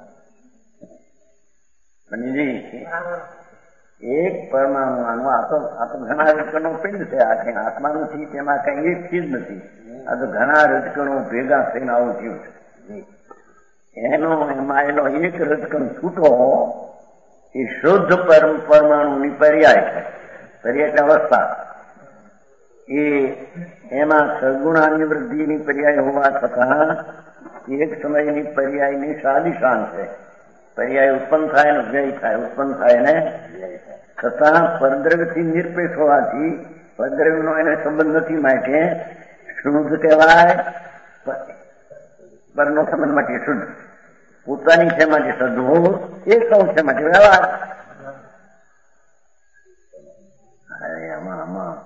એક પરમાણુ આ તો આ તો ઘણા રજકણો પિંડ છે. આ કઈ આત્મા નથી, તેમાં કઈ એક ચીજ નથી. આ તો ઘણા રજકણો ભેગા થઈને આવું થયું છે. એનો એમાં એનો એક રજકણ છૂટો એ શુદ્ધ પરમાણુની પર્યાય છે. પર્યાય એટલે અવસ્થા. એ એમાં સગુણાની વૃદ્ધિની પર્યાય હોવા છતાં એક સમયની પર્યાયની સાદી શાંત છે. પર્યાય ઉત્પન્ન થાય ને વ્યય થાય, ઉત્પન્ન થાય ને છતાં પરદ્રવ્યથી નિરપેક્ષ હોવાથી પરદ્રવ્યનો એને સંબંધ નથી, માટે શુદ્ધ કહેવાય. પરનો સંબંધ માટે શુદ્ધ, પોતાની છે માટે સદભૂત, એક સૌ છે માટે વ્યવહાર. આમાં આમાં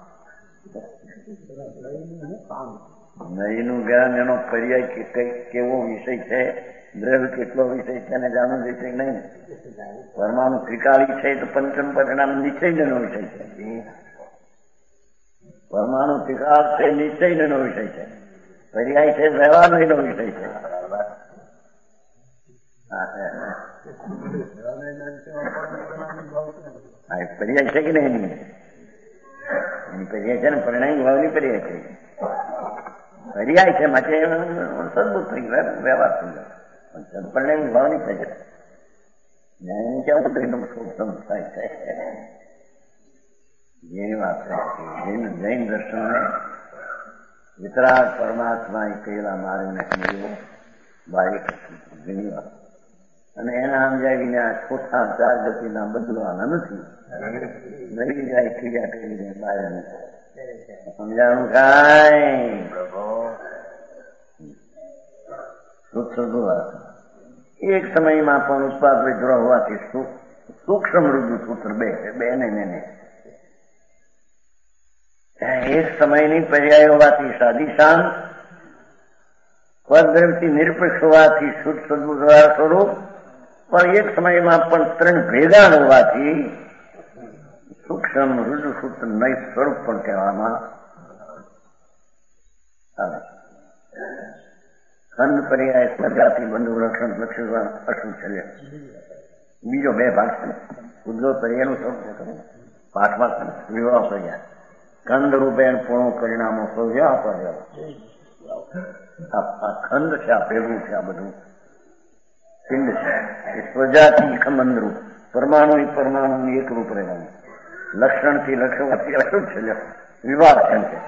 નયનું જ્ઞાન એનો પર્યાય કેવો વિષય છે, દ્રવ્ય કેટલો વિષય છે એને જાણવું છે કે નહીં. પરમાણુ ત્રિકાળી છે તો પંચમ પરિણામ નિશ્ચયનો વિષય છે. પરમાણુ ત્રિકાળ છે, નિશ્ચયનો વિષય છે. પર્યાય છે, વ્યવહારનો વિષય છે. પર્યાય છે કે નહીં? એની પર્યાય છે ને, પરિણામ ભાવની પર્યાય છે. પર્યાય છે માટે સદબુદ્ધ થઈ ગયો, વ્યવહાર થઈ ગયો. પરિણામ ભાવની થઈ જાય. ન્યાયની કેવું પરિણામ શોધમ થાય છે. જેની વાત છે જૈન જૈન દર્શનને વિતરાગ પરમાત્મા એ કહેલા માર્ગને સમજ્યો બારીક ઘણી વાત, અને એના સમજાય વિના ચોથા ચાર ગતિના બદલવાના નથી. નવી જાય ક્રિયા કરીને બહાર સમજાણું કાંઈ એક સમયમાં પણ ઉત્પાદ વિદ્રોહ હોવાથી સૂક્ષ્મ રુજુ સૂત્ર બે છે, બે ને ને એક સમયની પર્યાય હોવાથી સાદી શાંત, પરદ્રવ્યથી નિરપેક્ષ હોવાથી શુદ્ધ સદબુદ્ધ સ્વરૂપ, પણ એક સમયમાં પણ ત્રણ ભેગા હોવાથી સૂક્ષ્મ રુજુ સૂત્ર નય સ્વરૂપ પણ કહેવામાં આવે. ખંડ પર્યાય સ્વજાતિ બંધુ લક્ષણ લક્ષણ અશુદ્ધ છે. બીજો બે ભાગ છે. ઉદ્ભવ પર્યાયનું સ્વરૂપ છે, પાઠમાં વિવાહ પર્યાય ખંડ રૂપે પૂર્ણ પરિણામો સૌજા પર્યાય. આ ખંડ છે, આ ભેગું છે, આ બધું પિંડ છે. એ સ્વજાતિ ખમંદરૂપ પરમાણુ પરમાણુ એક રૂપ રહેવાનું, લક્ષણથી લક્ષણથી અશુદ્ધ છે. વિવાહ એમ છે.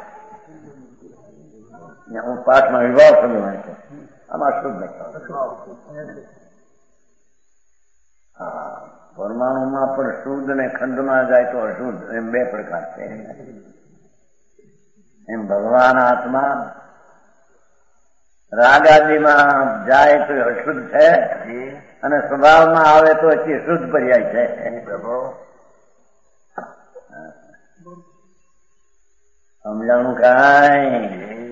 હું પાઠમાં વિવાહ સમજવાય છે, આમાં શુદ્ધ લખતા. હા, પરમાણુમાં પણ શુદ્ધ ને ખંડમાં જાય તો અશુદ્ધ, એમ બે પ્રકાર છે. એમ ભગવાન આત્મા રાગાદીમાં જાય તો અશુદ્ધ છે, અને સ્વભાવમાં આવે તો એ શુદ્ધ પર્યાય છે. સમજાણું કાંઈ?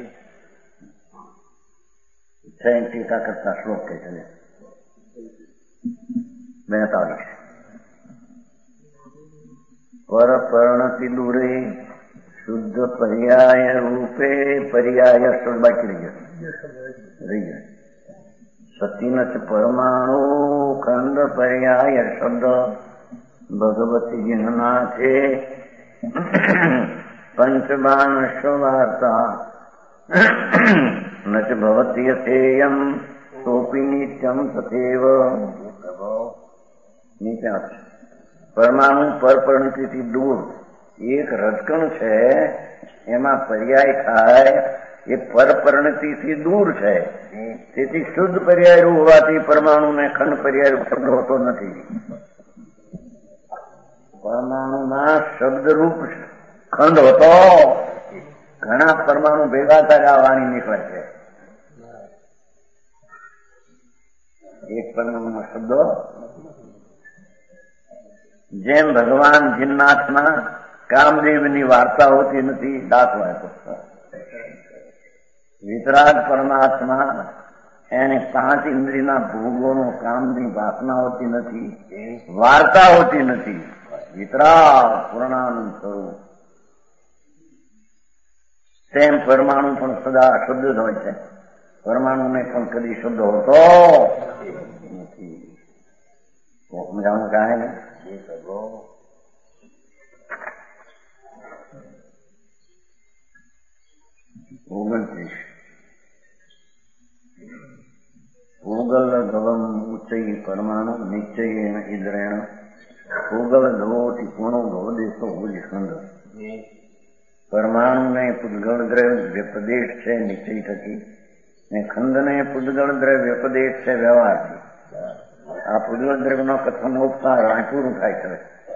ટીકા કરતા શ્લોક કે છે બેતાલીસ. પર પરણતિ દૂરે શુદ્ધ પર્યાય રૂપે પર્યાય બાકી રહી ગયો રહી ગયો સતીન પરમાણુ ખંડ પર્યાય શબ્દ ભગવતીના છે પંચબાણ વાર્તા ન ચ ભવતી થેયમ સોપી નિત્યમ તથેવ. નીચે પરમાણુ પરપરિણતિથી દૂર એક રજકણ છે, એમાં પર્યાય થાય એ પરપરિણતિથી દૂર છે. તેથી શુદ્ધ પર્યાય રૂપ હોવાથી પરમાણુને ખંડ પર્યાય રૂપ શબ્દ હોતો નથી. પરમાણુમાં શબ્દરૂપ ખંડ હોતો, ઘણા પરમાણુ ભેગા થયા વાણી નીકળે છે. એક પરમાણુમાં શબ્દો, જેમ ભગવાન જિન્નાથમાં કામદેવની વાર્તા હોતી નથી, દાખલા વિતરાગ પરમાત્મા એને પાંચ ઇન્દ્રિયના ભોગોનો કામની વાસના હોતી નથી, વાર્તા હોતી નથી. વિતરાગ પૂર્ણાનંદ સ્વરૂપ. તેમ પરમાણુ પણ સદા શુદ્ધ જ હોય છે. પરમાણુને પણ કદી શુદ્ધ હોતો નથી. સમજાવવાનું કાંઈ ને ઓગણત્રીસ ભૂગલ ધવમ ઉચ્ચય પરમાણુ નિશ્ચયેન ઇદ્રેણ ભૂગલ ધવોથી પૂર્ણો ભવદેશો ભૂજ ખંડ. પરમાણુને પૂદગળ દ્રવ્ય વ્યપદેશ છે નિશ્ચય થકી, ને ખંડને પૂદગળ દ્રવ્ય વ્યપદેશ છે વ્યવહારથી. આ પૂદગળ દ્રવ્યનો કથન ઉપસાર આ પૂરું થાય છે.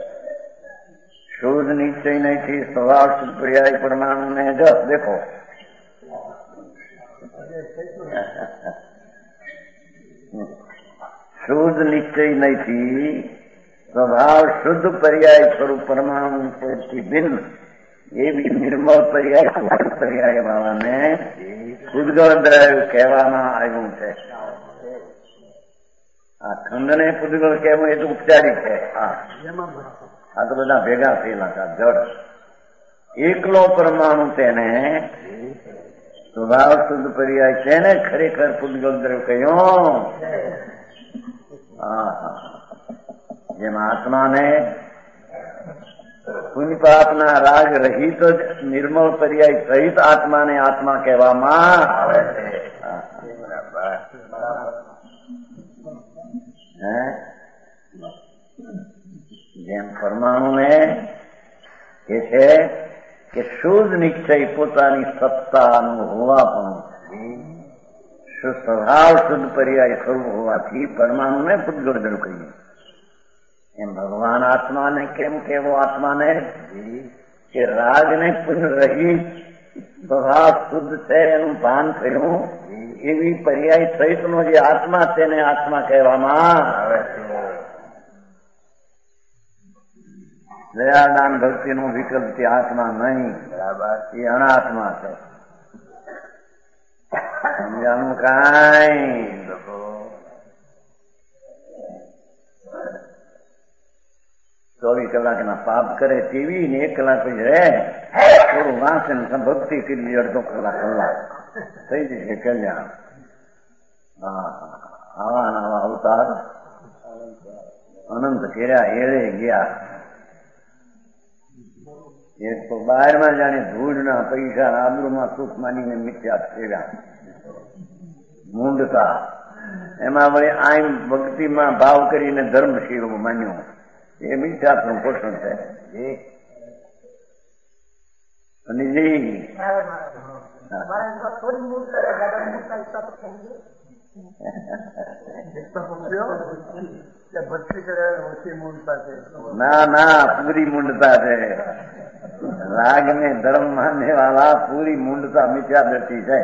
શુદ્ધ નિશ્ચય નહીં સ્વભાવ શુદ્ધ પર્યાય પરમાણુને જસ દેખો. શુદ્ધ નિશ્ચય નહીં સ્વભાવ શુદ્ધ પર્યાય સ્વરૂપ પરમાણુ થી ભિન્ન એવી નિર્મળ પર્યાય પર્યાય વાળાને પૂદગળ દ્રવ્ય કહેવામાં આવ્યું છે. આ ખંડને પૂદગળ કહેવું એ તો ઉપચારી છે. આ તો બધા ભેગા થયેલા હતા જડ. એકલો પરમાણુ તેને સ્વભાવ શુદ્ધ પર્યાય છે ને ખરેખર પૂદગળ દ્રવ્ય કહ્યું. જેમ આત્માને પુણ્ય પાપના રાગ રહિત જ નિર્મળ પર્યાય સહિત આત્માને આત્મા કહેવામાં આવે છે. જેમ પરમાણુને કે છે કે શુદ્ધ નિશ્ચય પોતાની સત્તાનું હોવા પણ સ્વભાવ શુદ્ધ પર્યાય સ્વરૂપ હોવાથી પરમાણુને પૂદગળ દ્રવ્ય કહીએ. એમ ભગવાન આત્માને કેમ કેવો આત્માને કે રાગને પુનઃ રહી સ્વભાવ શુદ્ધ છે એનું ભાન થયું એવી પર્યાય સહિતનો જે આત્મા તેને આત્મા કહેવામાં આવે છે. દયાદાન ભક્તિનો વિકલ્પ તે આત્મા નહીં, બરાબર, એ અનાત્મા છે. સમજાનું કાંઈ ચોવીસ કલાકના પાપ કરે તેવી ને એક કલાક પછી રહે થોડું વાંચન ભક્તિ કરી અડધો કલાક કલાક થઈ જશે કલ્યાણ. હા, આવા નવા અવતાર અનંત કર્યા એળે ગયા. એક તો બહારમાં જાણે ધૂળના પૈસા આબરૂમાં સુખ માનીને મિથ્યા ફેર્યા મૂંડતા. એમાં વળી આમ ભક્તિમાં ભાવ કરીને ધર્મશીલો માન્યો એ મિથ્યાત્વનું પોષણ છે. અને ના ના પૂરી મૂંડતા છે. રાગ ને ધર્મ માનને વાળા પૂરી મૂંડતા મિથ્યા દ્રષ્ટિ છે.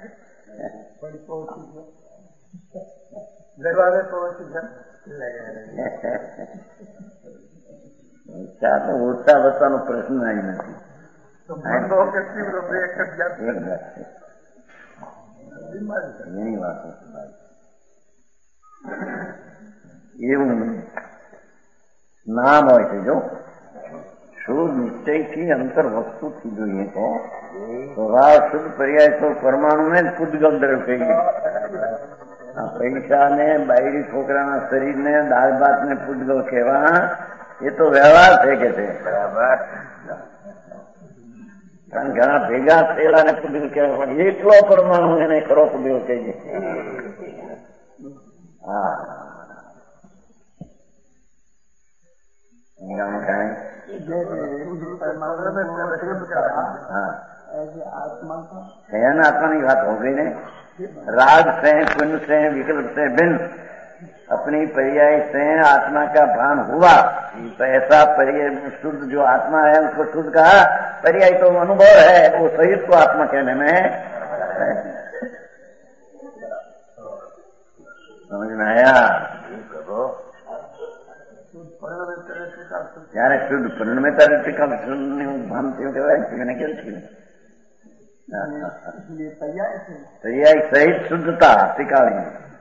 ઓછા વત્તાનો પ્રશ્ન અહીં નથી. એની વાત એવું નામ હોય છે. જો શુદ્ધ નિશ્ચયથી અંતર વસ્તુથી જોઈએ તો સ્વભાવ શુદ્ધ પર્યાય તો પરમાણુને જ પૂદગળ દ્રવ્ય કહીએ. આ પૈસા ને બાયડી છોકરાના શરીરને દાળ ભાત ને પૂદગળ કહેવા એ તો વ્યવહાર છે કે છે. બરાબર. કારણ ઘણા ભેગા થયેલા ને કુદીર કહેવાય, પણ એકલો પરમાણુ એને ખરો કુદીર કહીએ. હા शयन आत्मा की बात हो गई ने. राग से पुण्य से विकल्प से भिन्न अपनी पर्याय से आत्मा का भान हुआ, तो ऐसा पर्याय शुद्ध जो आत्मा है उसको शुद्ध कहा. पर्याय तो अनुभव है, वो सहित को आत्मा कहने में समझ में आया. ત્યારે શુદ્ધ પરિણમેતા રીતે ભાન થયું કહેવાય મને કેમ થયું. પર્યાય સહિત શુદ્ધતા ટીકાળી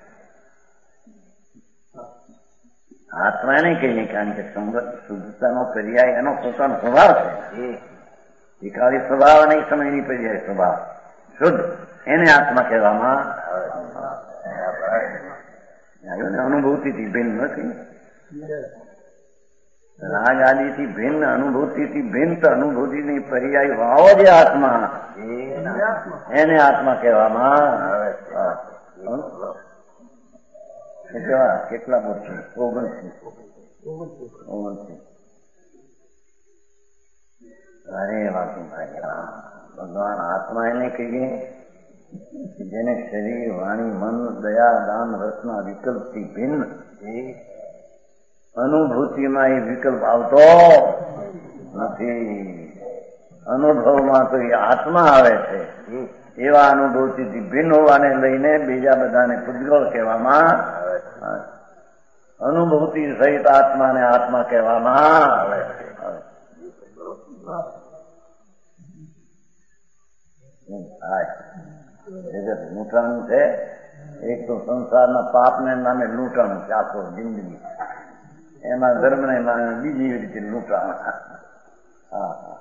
આત્મા નહીં કહીએ, કારણ કે શુદ્ધતાનો પર્યાય એનો પોતાનો સ્વભાવ છે. ટીકાળી સ્વભાવ અને સમયની પર્યાય સ્વભાવ શુદ્ધ એને આત્મા કહેવામાં આવ્યો ને. અનુભૂતિથી ભિન્ન નથી. રાગ આદિથી ભિન્ન અનુભૂતિથી ભિન્ન અનુભૂતિની પર્યાય ભાવ જે આત્મા એને આત્મા કહેવામાં આવે. કેટલા બોલ છે? ઓગણત્રીસ ઓગણત્રીસ અરે વાતું ભાઈ, ભગવાન આત્મા એને કહીએ જેને શરીર વાણી મન દયા દાન રસના વિકલ્પથી ભિન્ન અનુભૂતિમાં એ વિકલ્પ આવતો નથી. અનુભવમાં તો એ આત્મા આવે છે. એવા અનુભૂતિથી ભિન્ન હોવાને લઈને બીજા બધાને પૂતગળ કહેવામાં આવે. અનુભૂતિ સહિત આત્માને આત્મા કહેવામાં આવે છે. જગત લૂંટણ છે. એક તો સંસારના પાપને નામે લૂંટણ છે આખો જિંદગી. એમાં ધર્મને બીજી રીતે લૂંટણ. હા હા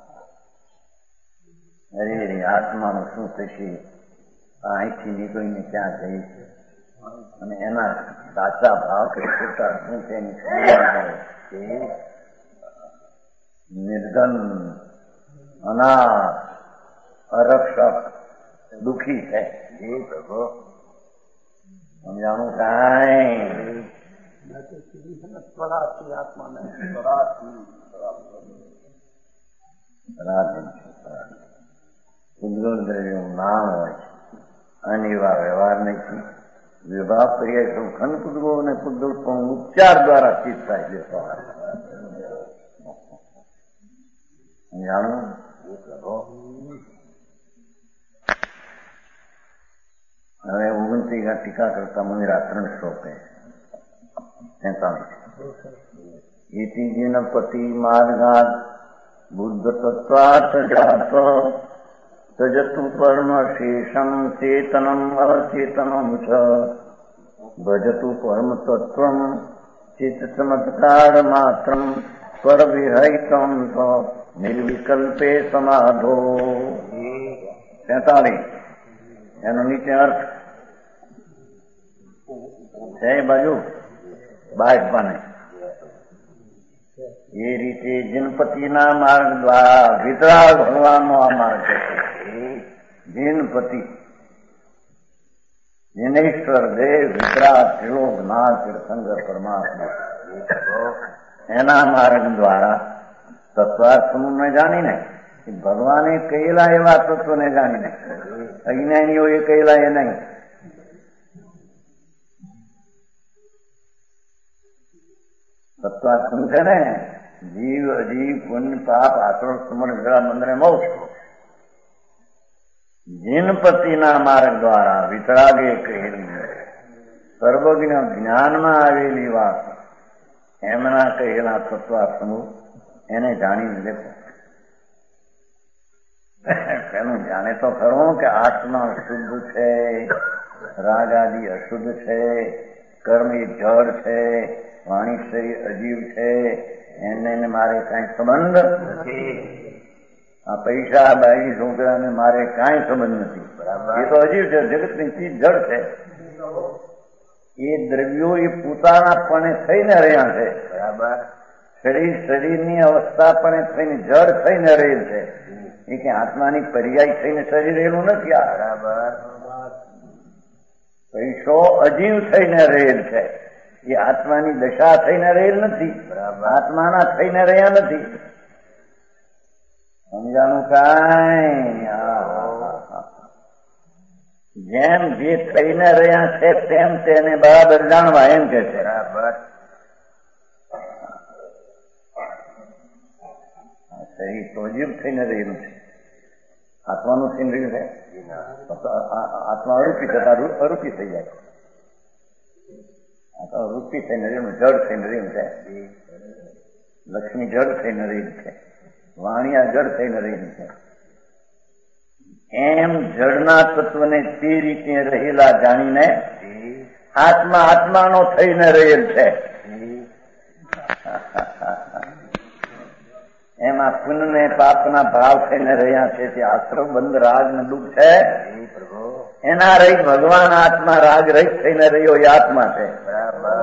અરે આત્માનું શું થશે, અહીંથી નીકળીને ક્યાં જઈશ, અને એના સાચા ભાવ કે ખોટા શું છે એની નિર્ધન અનાથ અરક્ષક દુઃખી છે. એ પ્રભુ સમજાણું કાંઈ આત્માને કુદરત દ્રવ્યનું નામ હોય છે અને એવા વ્યવહાર નથી. વિભાગ કરીએ તો ખંડ કુદરો અને કુદરત પણ ઉપચાર દ્વારા ચિત્ત થાય છે. જાણું હવે ઓગણત્રીસ ટીકા કરતા મુનિરા ત્રણ શ્લોક તેતાલીસ એથી જેન પતિ માર્ગાત બુદ્ધ તત્વાર્થ જાત તજતું પરમ શેષમ ચેતનમ અચેતનમ ચ ભજતું પરમ તત્વમ ચિત્ત ચમત્કાર માત્રમ પર વિહૈતમ તો નિર્વિકલ્પે સમાધો. તેતાલીસ એનો નીચે અર્થ છે બાજુ બાઈક બને એ રીતે જનપતિના માર્ગ દ્વારા વિતરાગ ભણવાનો આ માર્ગ છે. જનપતિ જનેશ્વર દેવ વિતરાગ ત્રિલોકનાથ તીર્થંકર પરમાત્મા એના માર્ગ દ્વારા તત્વાર્થને જાણીને ભગવાને કહેલા એવા તત્વને જાણીને અજ્ઞાનીઓએ કહેલા એ નહીં. તત્વાર્થ શું છે ને? જીવ અજીવ પુણ્ય પાપ આશ્રમ સમર્થ જરા મંદરે મોક્ષ. જીનપતિના માર્ગ દ્વારા વિતરાગે કહેલી સર્વજ્ઞ જ્ઞાનમાં આવેલી વાત એમના કહેલા તત્વાર્થનું એને જાણીને દેખો. પેલું જાણે તો ખરું કે આત્મા શુદ્ધ છે, રાગ આદિ અશુદ્ધ છે, કર્મ એ જળ છે, વાણી શરીર અજીવ છે, એને મારે કઈ સંબંધ નથી. આ પૈસા બાઈ છોકરાને મારે કઈ સંબંધ નથી. એ તો અજીવ છે, જગતની ચીજ જળ છે. એ દ્રવ્યો એ પોતાના પણ થઈને રહ્યા છે. બરાબર. શરીર શરીરની અવસ્થા પણ થઈને જડ થઈને રહેલ છે. એ કે આત્માની પર્યાય થઈને શરીર રહેલું નથી. આ બરાબર પૈસો અજીવ થઈને રહેલ છે. એ આત્માની દશા થઈને રહેલ નથી. આત્માના થઈને રહ્યા નથી. સમજાણું કાંઈ? જેમ જે થઈને રહ્યા છે તેમ તેને બરાબર જાણવા એમ કે છે. બરાબર શરીર તો અજીવ થઈને રહેલું છે. આત્માનું થઈને રહ્યું છે. આત્મા અરૂપી થતા અરૂપી થઈ જાય. રૂપી થઈને રહ્યું, જડ થઈને રહ્યું છે. લક્ષ્મી જડ થઈને રહ્યું છે. વાણિયા જડ થઈને રહ્યું છે. એમ જડના તત્વને તે રીતે રહેલા જાણીને આત્મા આત્માનો થઈને રહેલ છે. એમાં પુણ્ય પાપના ભાવ થઈને રહ્યા છે. તે આશ્રમ બંધ રાગ ને દુઃખ છે. એના રહિત ભગવાન આત્મા રાગ રહિત થઈને રહ્યો એ આત્મા છે. બરાબર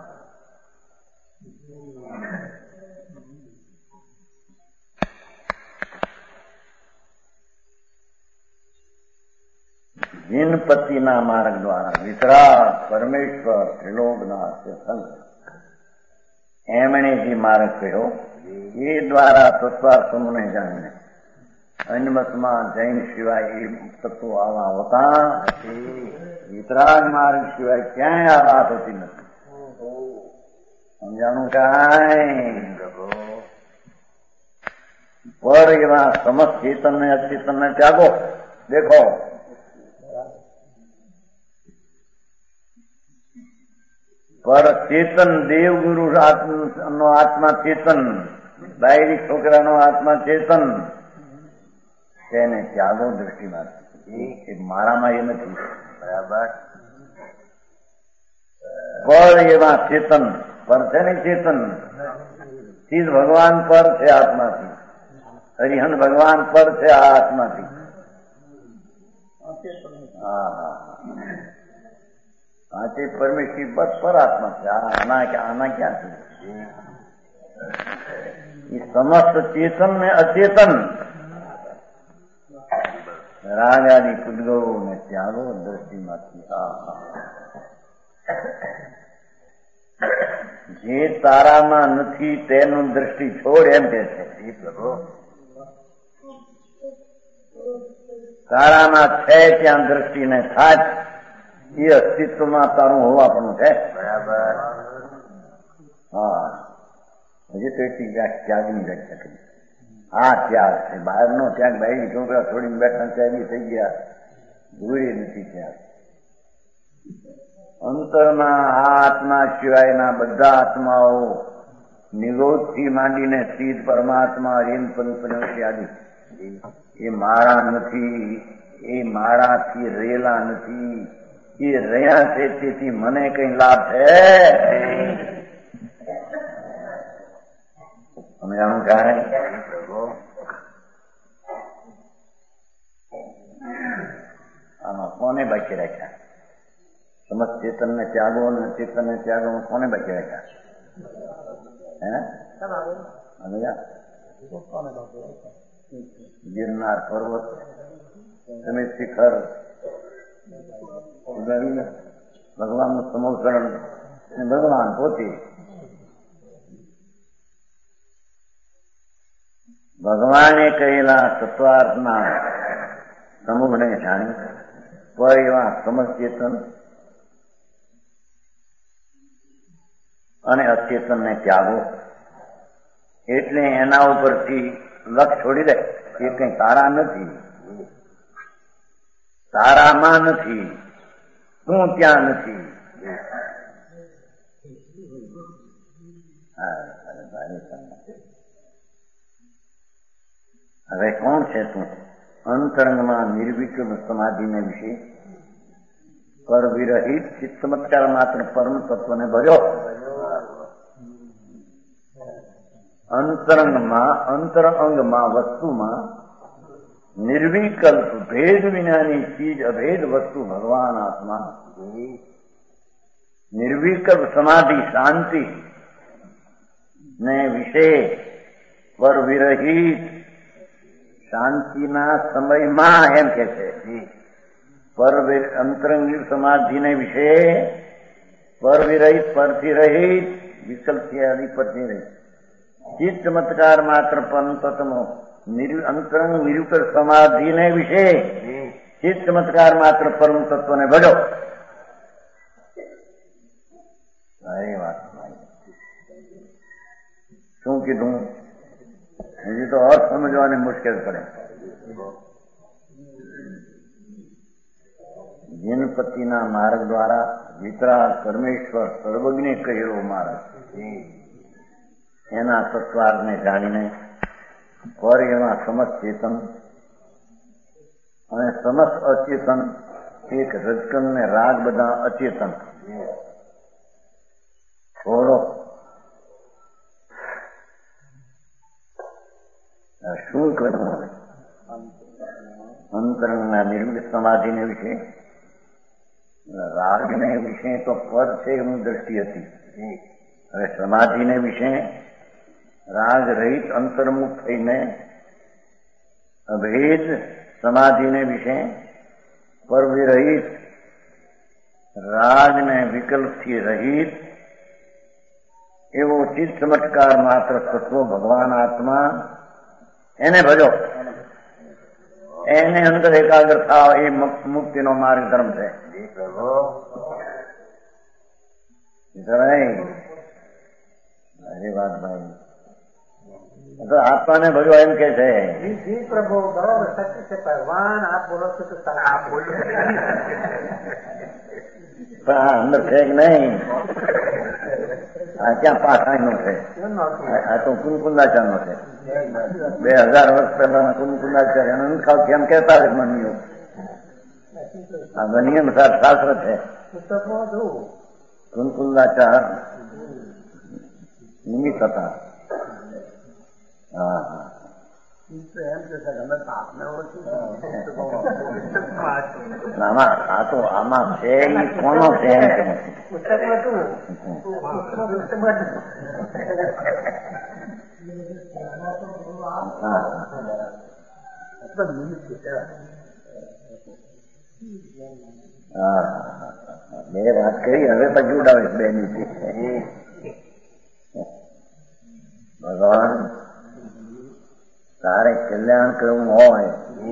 જીનપતિના માર્ગ દ્વારા વિતરાગ પરમેશ્વર ત્રિલોકનાથ સંત એમણે જે માર્ગ કહ્યો એ દ્વારા તત્વાર સમૂહને જાણીને અન્મતમાં જૈન સિવાય એ તત્વો આવા હોતા નથી. વિતરાગ માર્ગ સિવાય ક્યાંય આ વાત હોતી નથી. સમજાણું કાંઈ? પર એવા સમસ્ત ચેતન ને અચેતન ને ત્યાગો. દેખો પર ચેતન દેવગુરુ નો આત્મા ચેતન, બાયરી છોકરાનો આત્મા ચેતન, તેને ત્યાગો દ્રષ્ટિમાં એ મારામાં એ નથી. બરાબર પર એવા ચેતન પર છે ને ચેતન ચીજ ભગવાન પર છે આત્માથી. હરિહન ભગવાન પર છે આ આત્માથી. હા હા પાંચે પરમેશ્વરી બસ પર આત્મા છે. આના આના ક્યાં છે? એ સમસ્ત ચેતન ને અચેતન રાગાદી કુદગો ને ત્યાગો દ્રષ્ટિમાંથી. જે તારામાં નથી તેનું દ્રષ્ટિ છોડ એમ કે છે. તારામાં છે ત્યાં દ્રષ્ટિને થાજ. એ અસ્તિત્વમાં તારું હોવાપણું છે. બરાબર હા હજી તો એટલી ત્યાગની વ્યાખ્યા કરી. આ ત્યાગ છે. બહારનો ત્યાગ બાઈ છોકરા છોડીને બેઠા ત્યાગી થઈ ગયા. દૂરી નથી ત્યાગ. અંતરમાં આ આત્મા સિવાયના બધા આત્માઓ નિરોધથી માંડીને સ્થિત પરમાત્મા રીન પંચપંચી આદિ એ માળા નથી. એ માળાથી રેલા નથી. એ રહ્યા છે તેથી મને કઈ લાભ છે? અમે આનું કારણ આમાં કોને બાકી રાખ્યા? સમસ્ત ચેતન ને ત્યાગો ને ચેતન ને ત્યાગો કોને બાકી રાખ્યા? હે ગિરનાર પર્વત, તમે શિખર, ભગવાનનું સમોકરણ, ભગવાન પોતે. ભગવાને કહેલા તત્વાર્થના સમૂહને જાણી પર એવા સમચેતન અને અચેતનને ત્યાગો. એટલે એના ઉપરથી લક્ષ છોડી દે. એ કઈ તારા નથી, તારામાં નથી, તું ત્યાં નથી. હવે કોણ છે તું? અંતરંગમાં નિર્વિકલ્પ સમાધિને વિશે પર વિરહિત ચિત્તમત્કાર માત્ર પરમ તત્વને ભર્યો. અંતરંગમાં અંતરંગમાં વસ્તુમાં નિર્વિકલ્પ ભેદ વિનાની ચીજ અભેદ વસ્તુ ભગવાન આત્મા. નિર્વિકલ્પ સમાધિ શાંતિ ને વિશે પર વિરહિત શાંતિના સમયમાં એમ કે છે પર અંતરંગી સમાધિને વિશે પર વિરહિત પરથી રહિત વિકલ્પથી આદિ પરથી રહિત ચિત્ત ચમત્કાર માત્ર પંતનો અંતરંગ નિરુકર સમાધિને વિશે ચિત્ત ચમત્કાર માત્ર પરમ તત્વને ભજો. સારી વાત શું કીધું? હજી તો અર્થ સમજવાની મુશ્કેલ પડે. જીનપતિના માર્ગ દ્વારા વિતરાગ પરમેશ્વર સર્વજ્ઞ કહેલો માર્ગ એના તત્વાર્થને જાણીને પર એમાં સમસ્ત ચેતન અને સમસ્ત અચેતન એક રજકન ને રાગ બધા અચેતન થોડો શું કરવું? અંતરંગના નિર્મિત સમાધિને વિશે રાગને વિશે તો પદ છે એમની દ્રષ્ટિ હતી. હવે સમાધિને વિશે રાગ રહિત અંતર્મુખ થઈને અભેદ સમાધિને વિશે પરવિરહિત રાગને વિકલ્પથી રહિત એવો ચિત્ત ચમત્કાર માત્ર તત્વ ભગવાન આત્મા એને ભજો. એને અંદર એકાગ્ર થાવ એ મુક્તિનો માર્ગ ધર્મ છે. અરે વાત ભાઈ તો આત્માને ભજો એમ કે છે. પ્રભુ બરોબર સત્ય છે. ભગવાન આપ બોલો છો તો આપ બોલો પણ આ અંદર છે કે નહીં? આ ક્યાં પાઠાઈ નો છે? આ તો કુંકુંદાચાર નો છે. બે હજાર વર્ષ પહેલા કુંકુંદાચાર એનો ખાવ કેમ કહેતા હોય મનીઓ. આ ગનિયમ શાસ્ત્ર છે. કુંકુંદાચાર નિમિત્ત હતા. હા હા આમાં આ તો આમાં છે એ કોનો છે? બે વાત કરી હવે પછી ઉડાવે બે નીતિ. ભગવાન તારે કલ્યાણ કરવું હોય,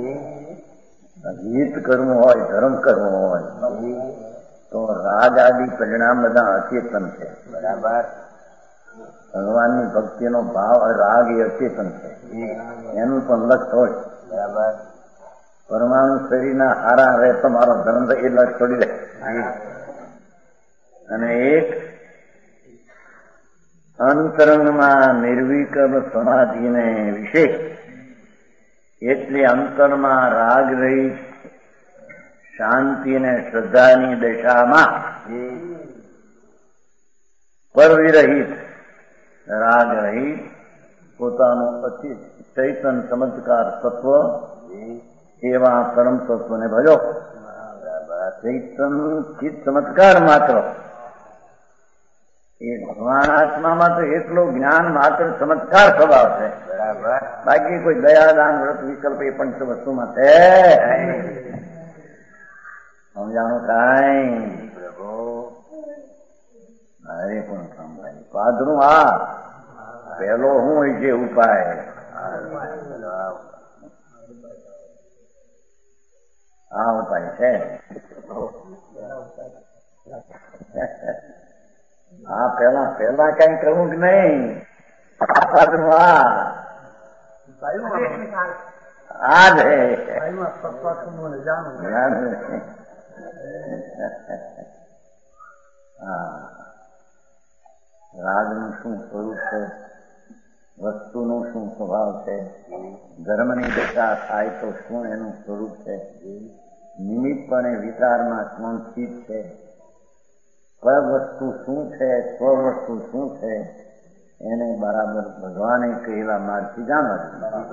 હિત કરવું હોય, ધર્મ કરવું હોય તો રાગ આદિ પરિણામ બધા અચેતન છે. બરાબર. ભગવાનની ભક્તિનો ભાવ રાગ એ અચેતન છે. એનું પણ લક્ષ હોય. બરાબર. પરમાણુ શરીરના હારા રહે તો મારો ધર્મ એ લક્ષ છોડી દે. અને એક અંતરંગમાં નિર્વિકલ્પ સમાધિને વિશે એટલે અંતરમાં રાગ રહિત શાંતિ અને શ્રદ્ધાની દશામાં પરવિરહિત રાગ રહિત પોતાનું અતિ ચૈતન ચમત્કાર તત્વ એવા પરમ તત્વને ભજો. ચૈતન ચિત્ત ચમત્કાર માત્ર એ ભગવાન આત્મામાં તો એટલો જ્ઞાન માત્ર ચમત્કાર સ્વભાવ છે. બરાબર. બાકી કોઈ દયાદાન વ્રત વિકલ્પ એ પણ વસ્તુમાં છે. સમજાણું કાંઈ પ્રભુ અરે પણ સમજાય પાદરું. આ પેલો શું હોય છે ઉપાય? આ ઉપાય છે. હા પેલા પેલા કઈ કરવું કે નહીં? આ જ રાગનું શું સ્વરૂપ છે, વસ્તુનું શું સ્વભાવ છે, ધર્મની દશા થાય તો શું એનું સ્વરૂપ છે, નિમિત્તપણે વિચારમાં કોણ સ્થિત છે, પર વસ્તુ શું છે, સ્વ વસ્તુ શું છે, એને બરાબર ભગવાને કહેલા માર્ગથી જાણવા.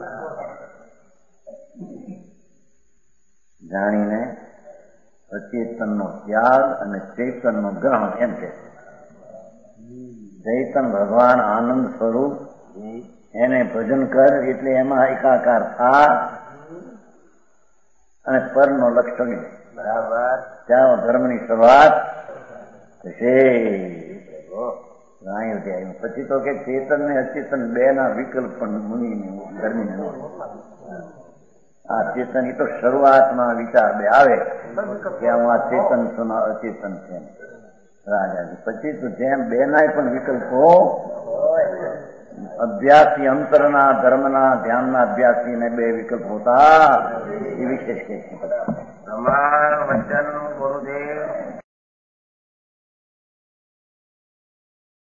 જાણીને અચેતનનો ત્યાગ અને ચેતનનો ગ્રહણ એમ કે છે. ચૈતન ભગવાન આનંદ સ્વરૂપ એને ભજન કર એટલે એમાં એકાકાર થા અને પર નો લક્ષણ બરાબર ત્યાં ધર્મની શરૂઆત થશે. પછી તો કે ચેતન ને અચેતન બે ના વિકલ્પ પણ મુનિ ધર્મી આ ચેતન એ તો શરૂઆતમાં વિચાર બે આવે કે હું આ ચેતન છું અચેતન છે રાજાજી. પછી તો જેમ બે ના પણ વિકલ્પો અભ્યાસી અંતરના ધર્મના ધ્યાનના અભ્યાસી ને બે વિકલ્પ હોતા એ વિશેષ કે છે. પ્રમાણ વચન ગુરુદેવ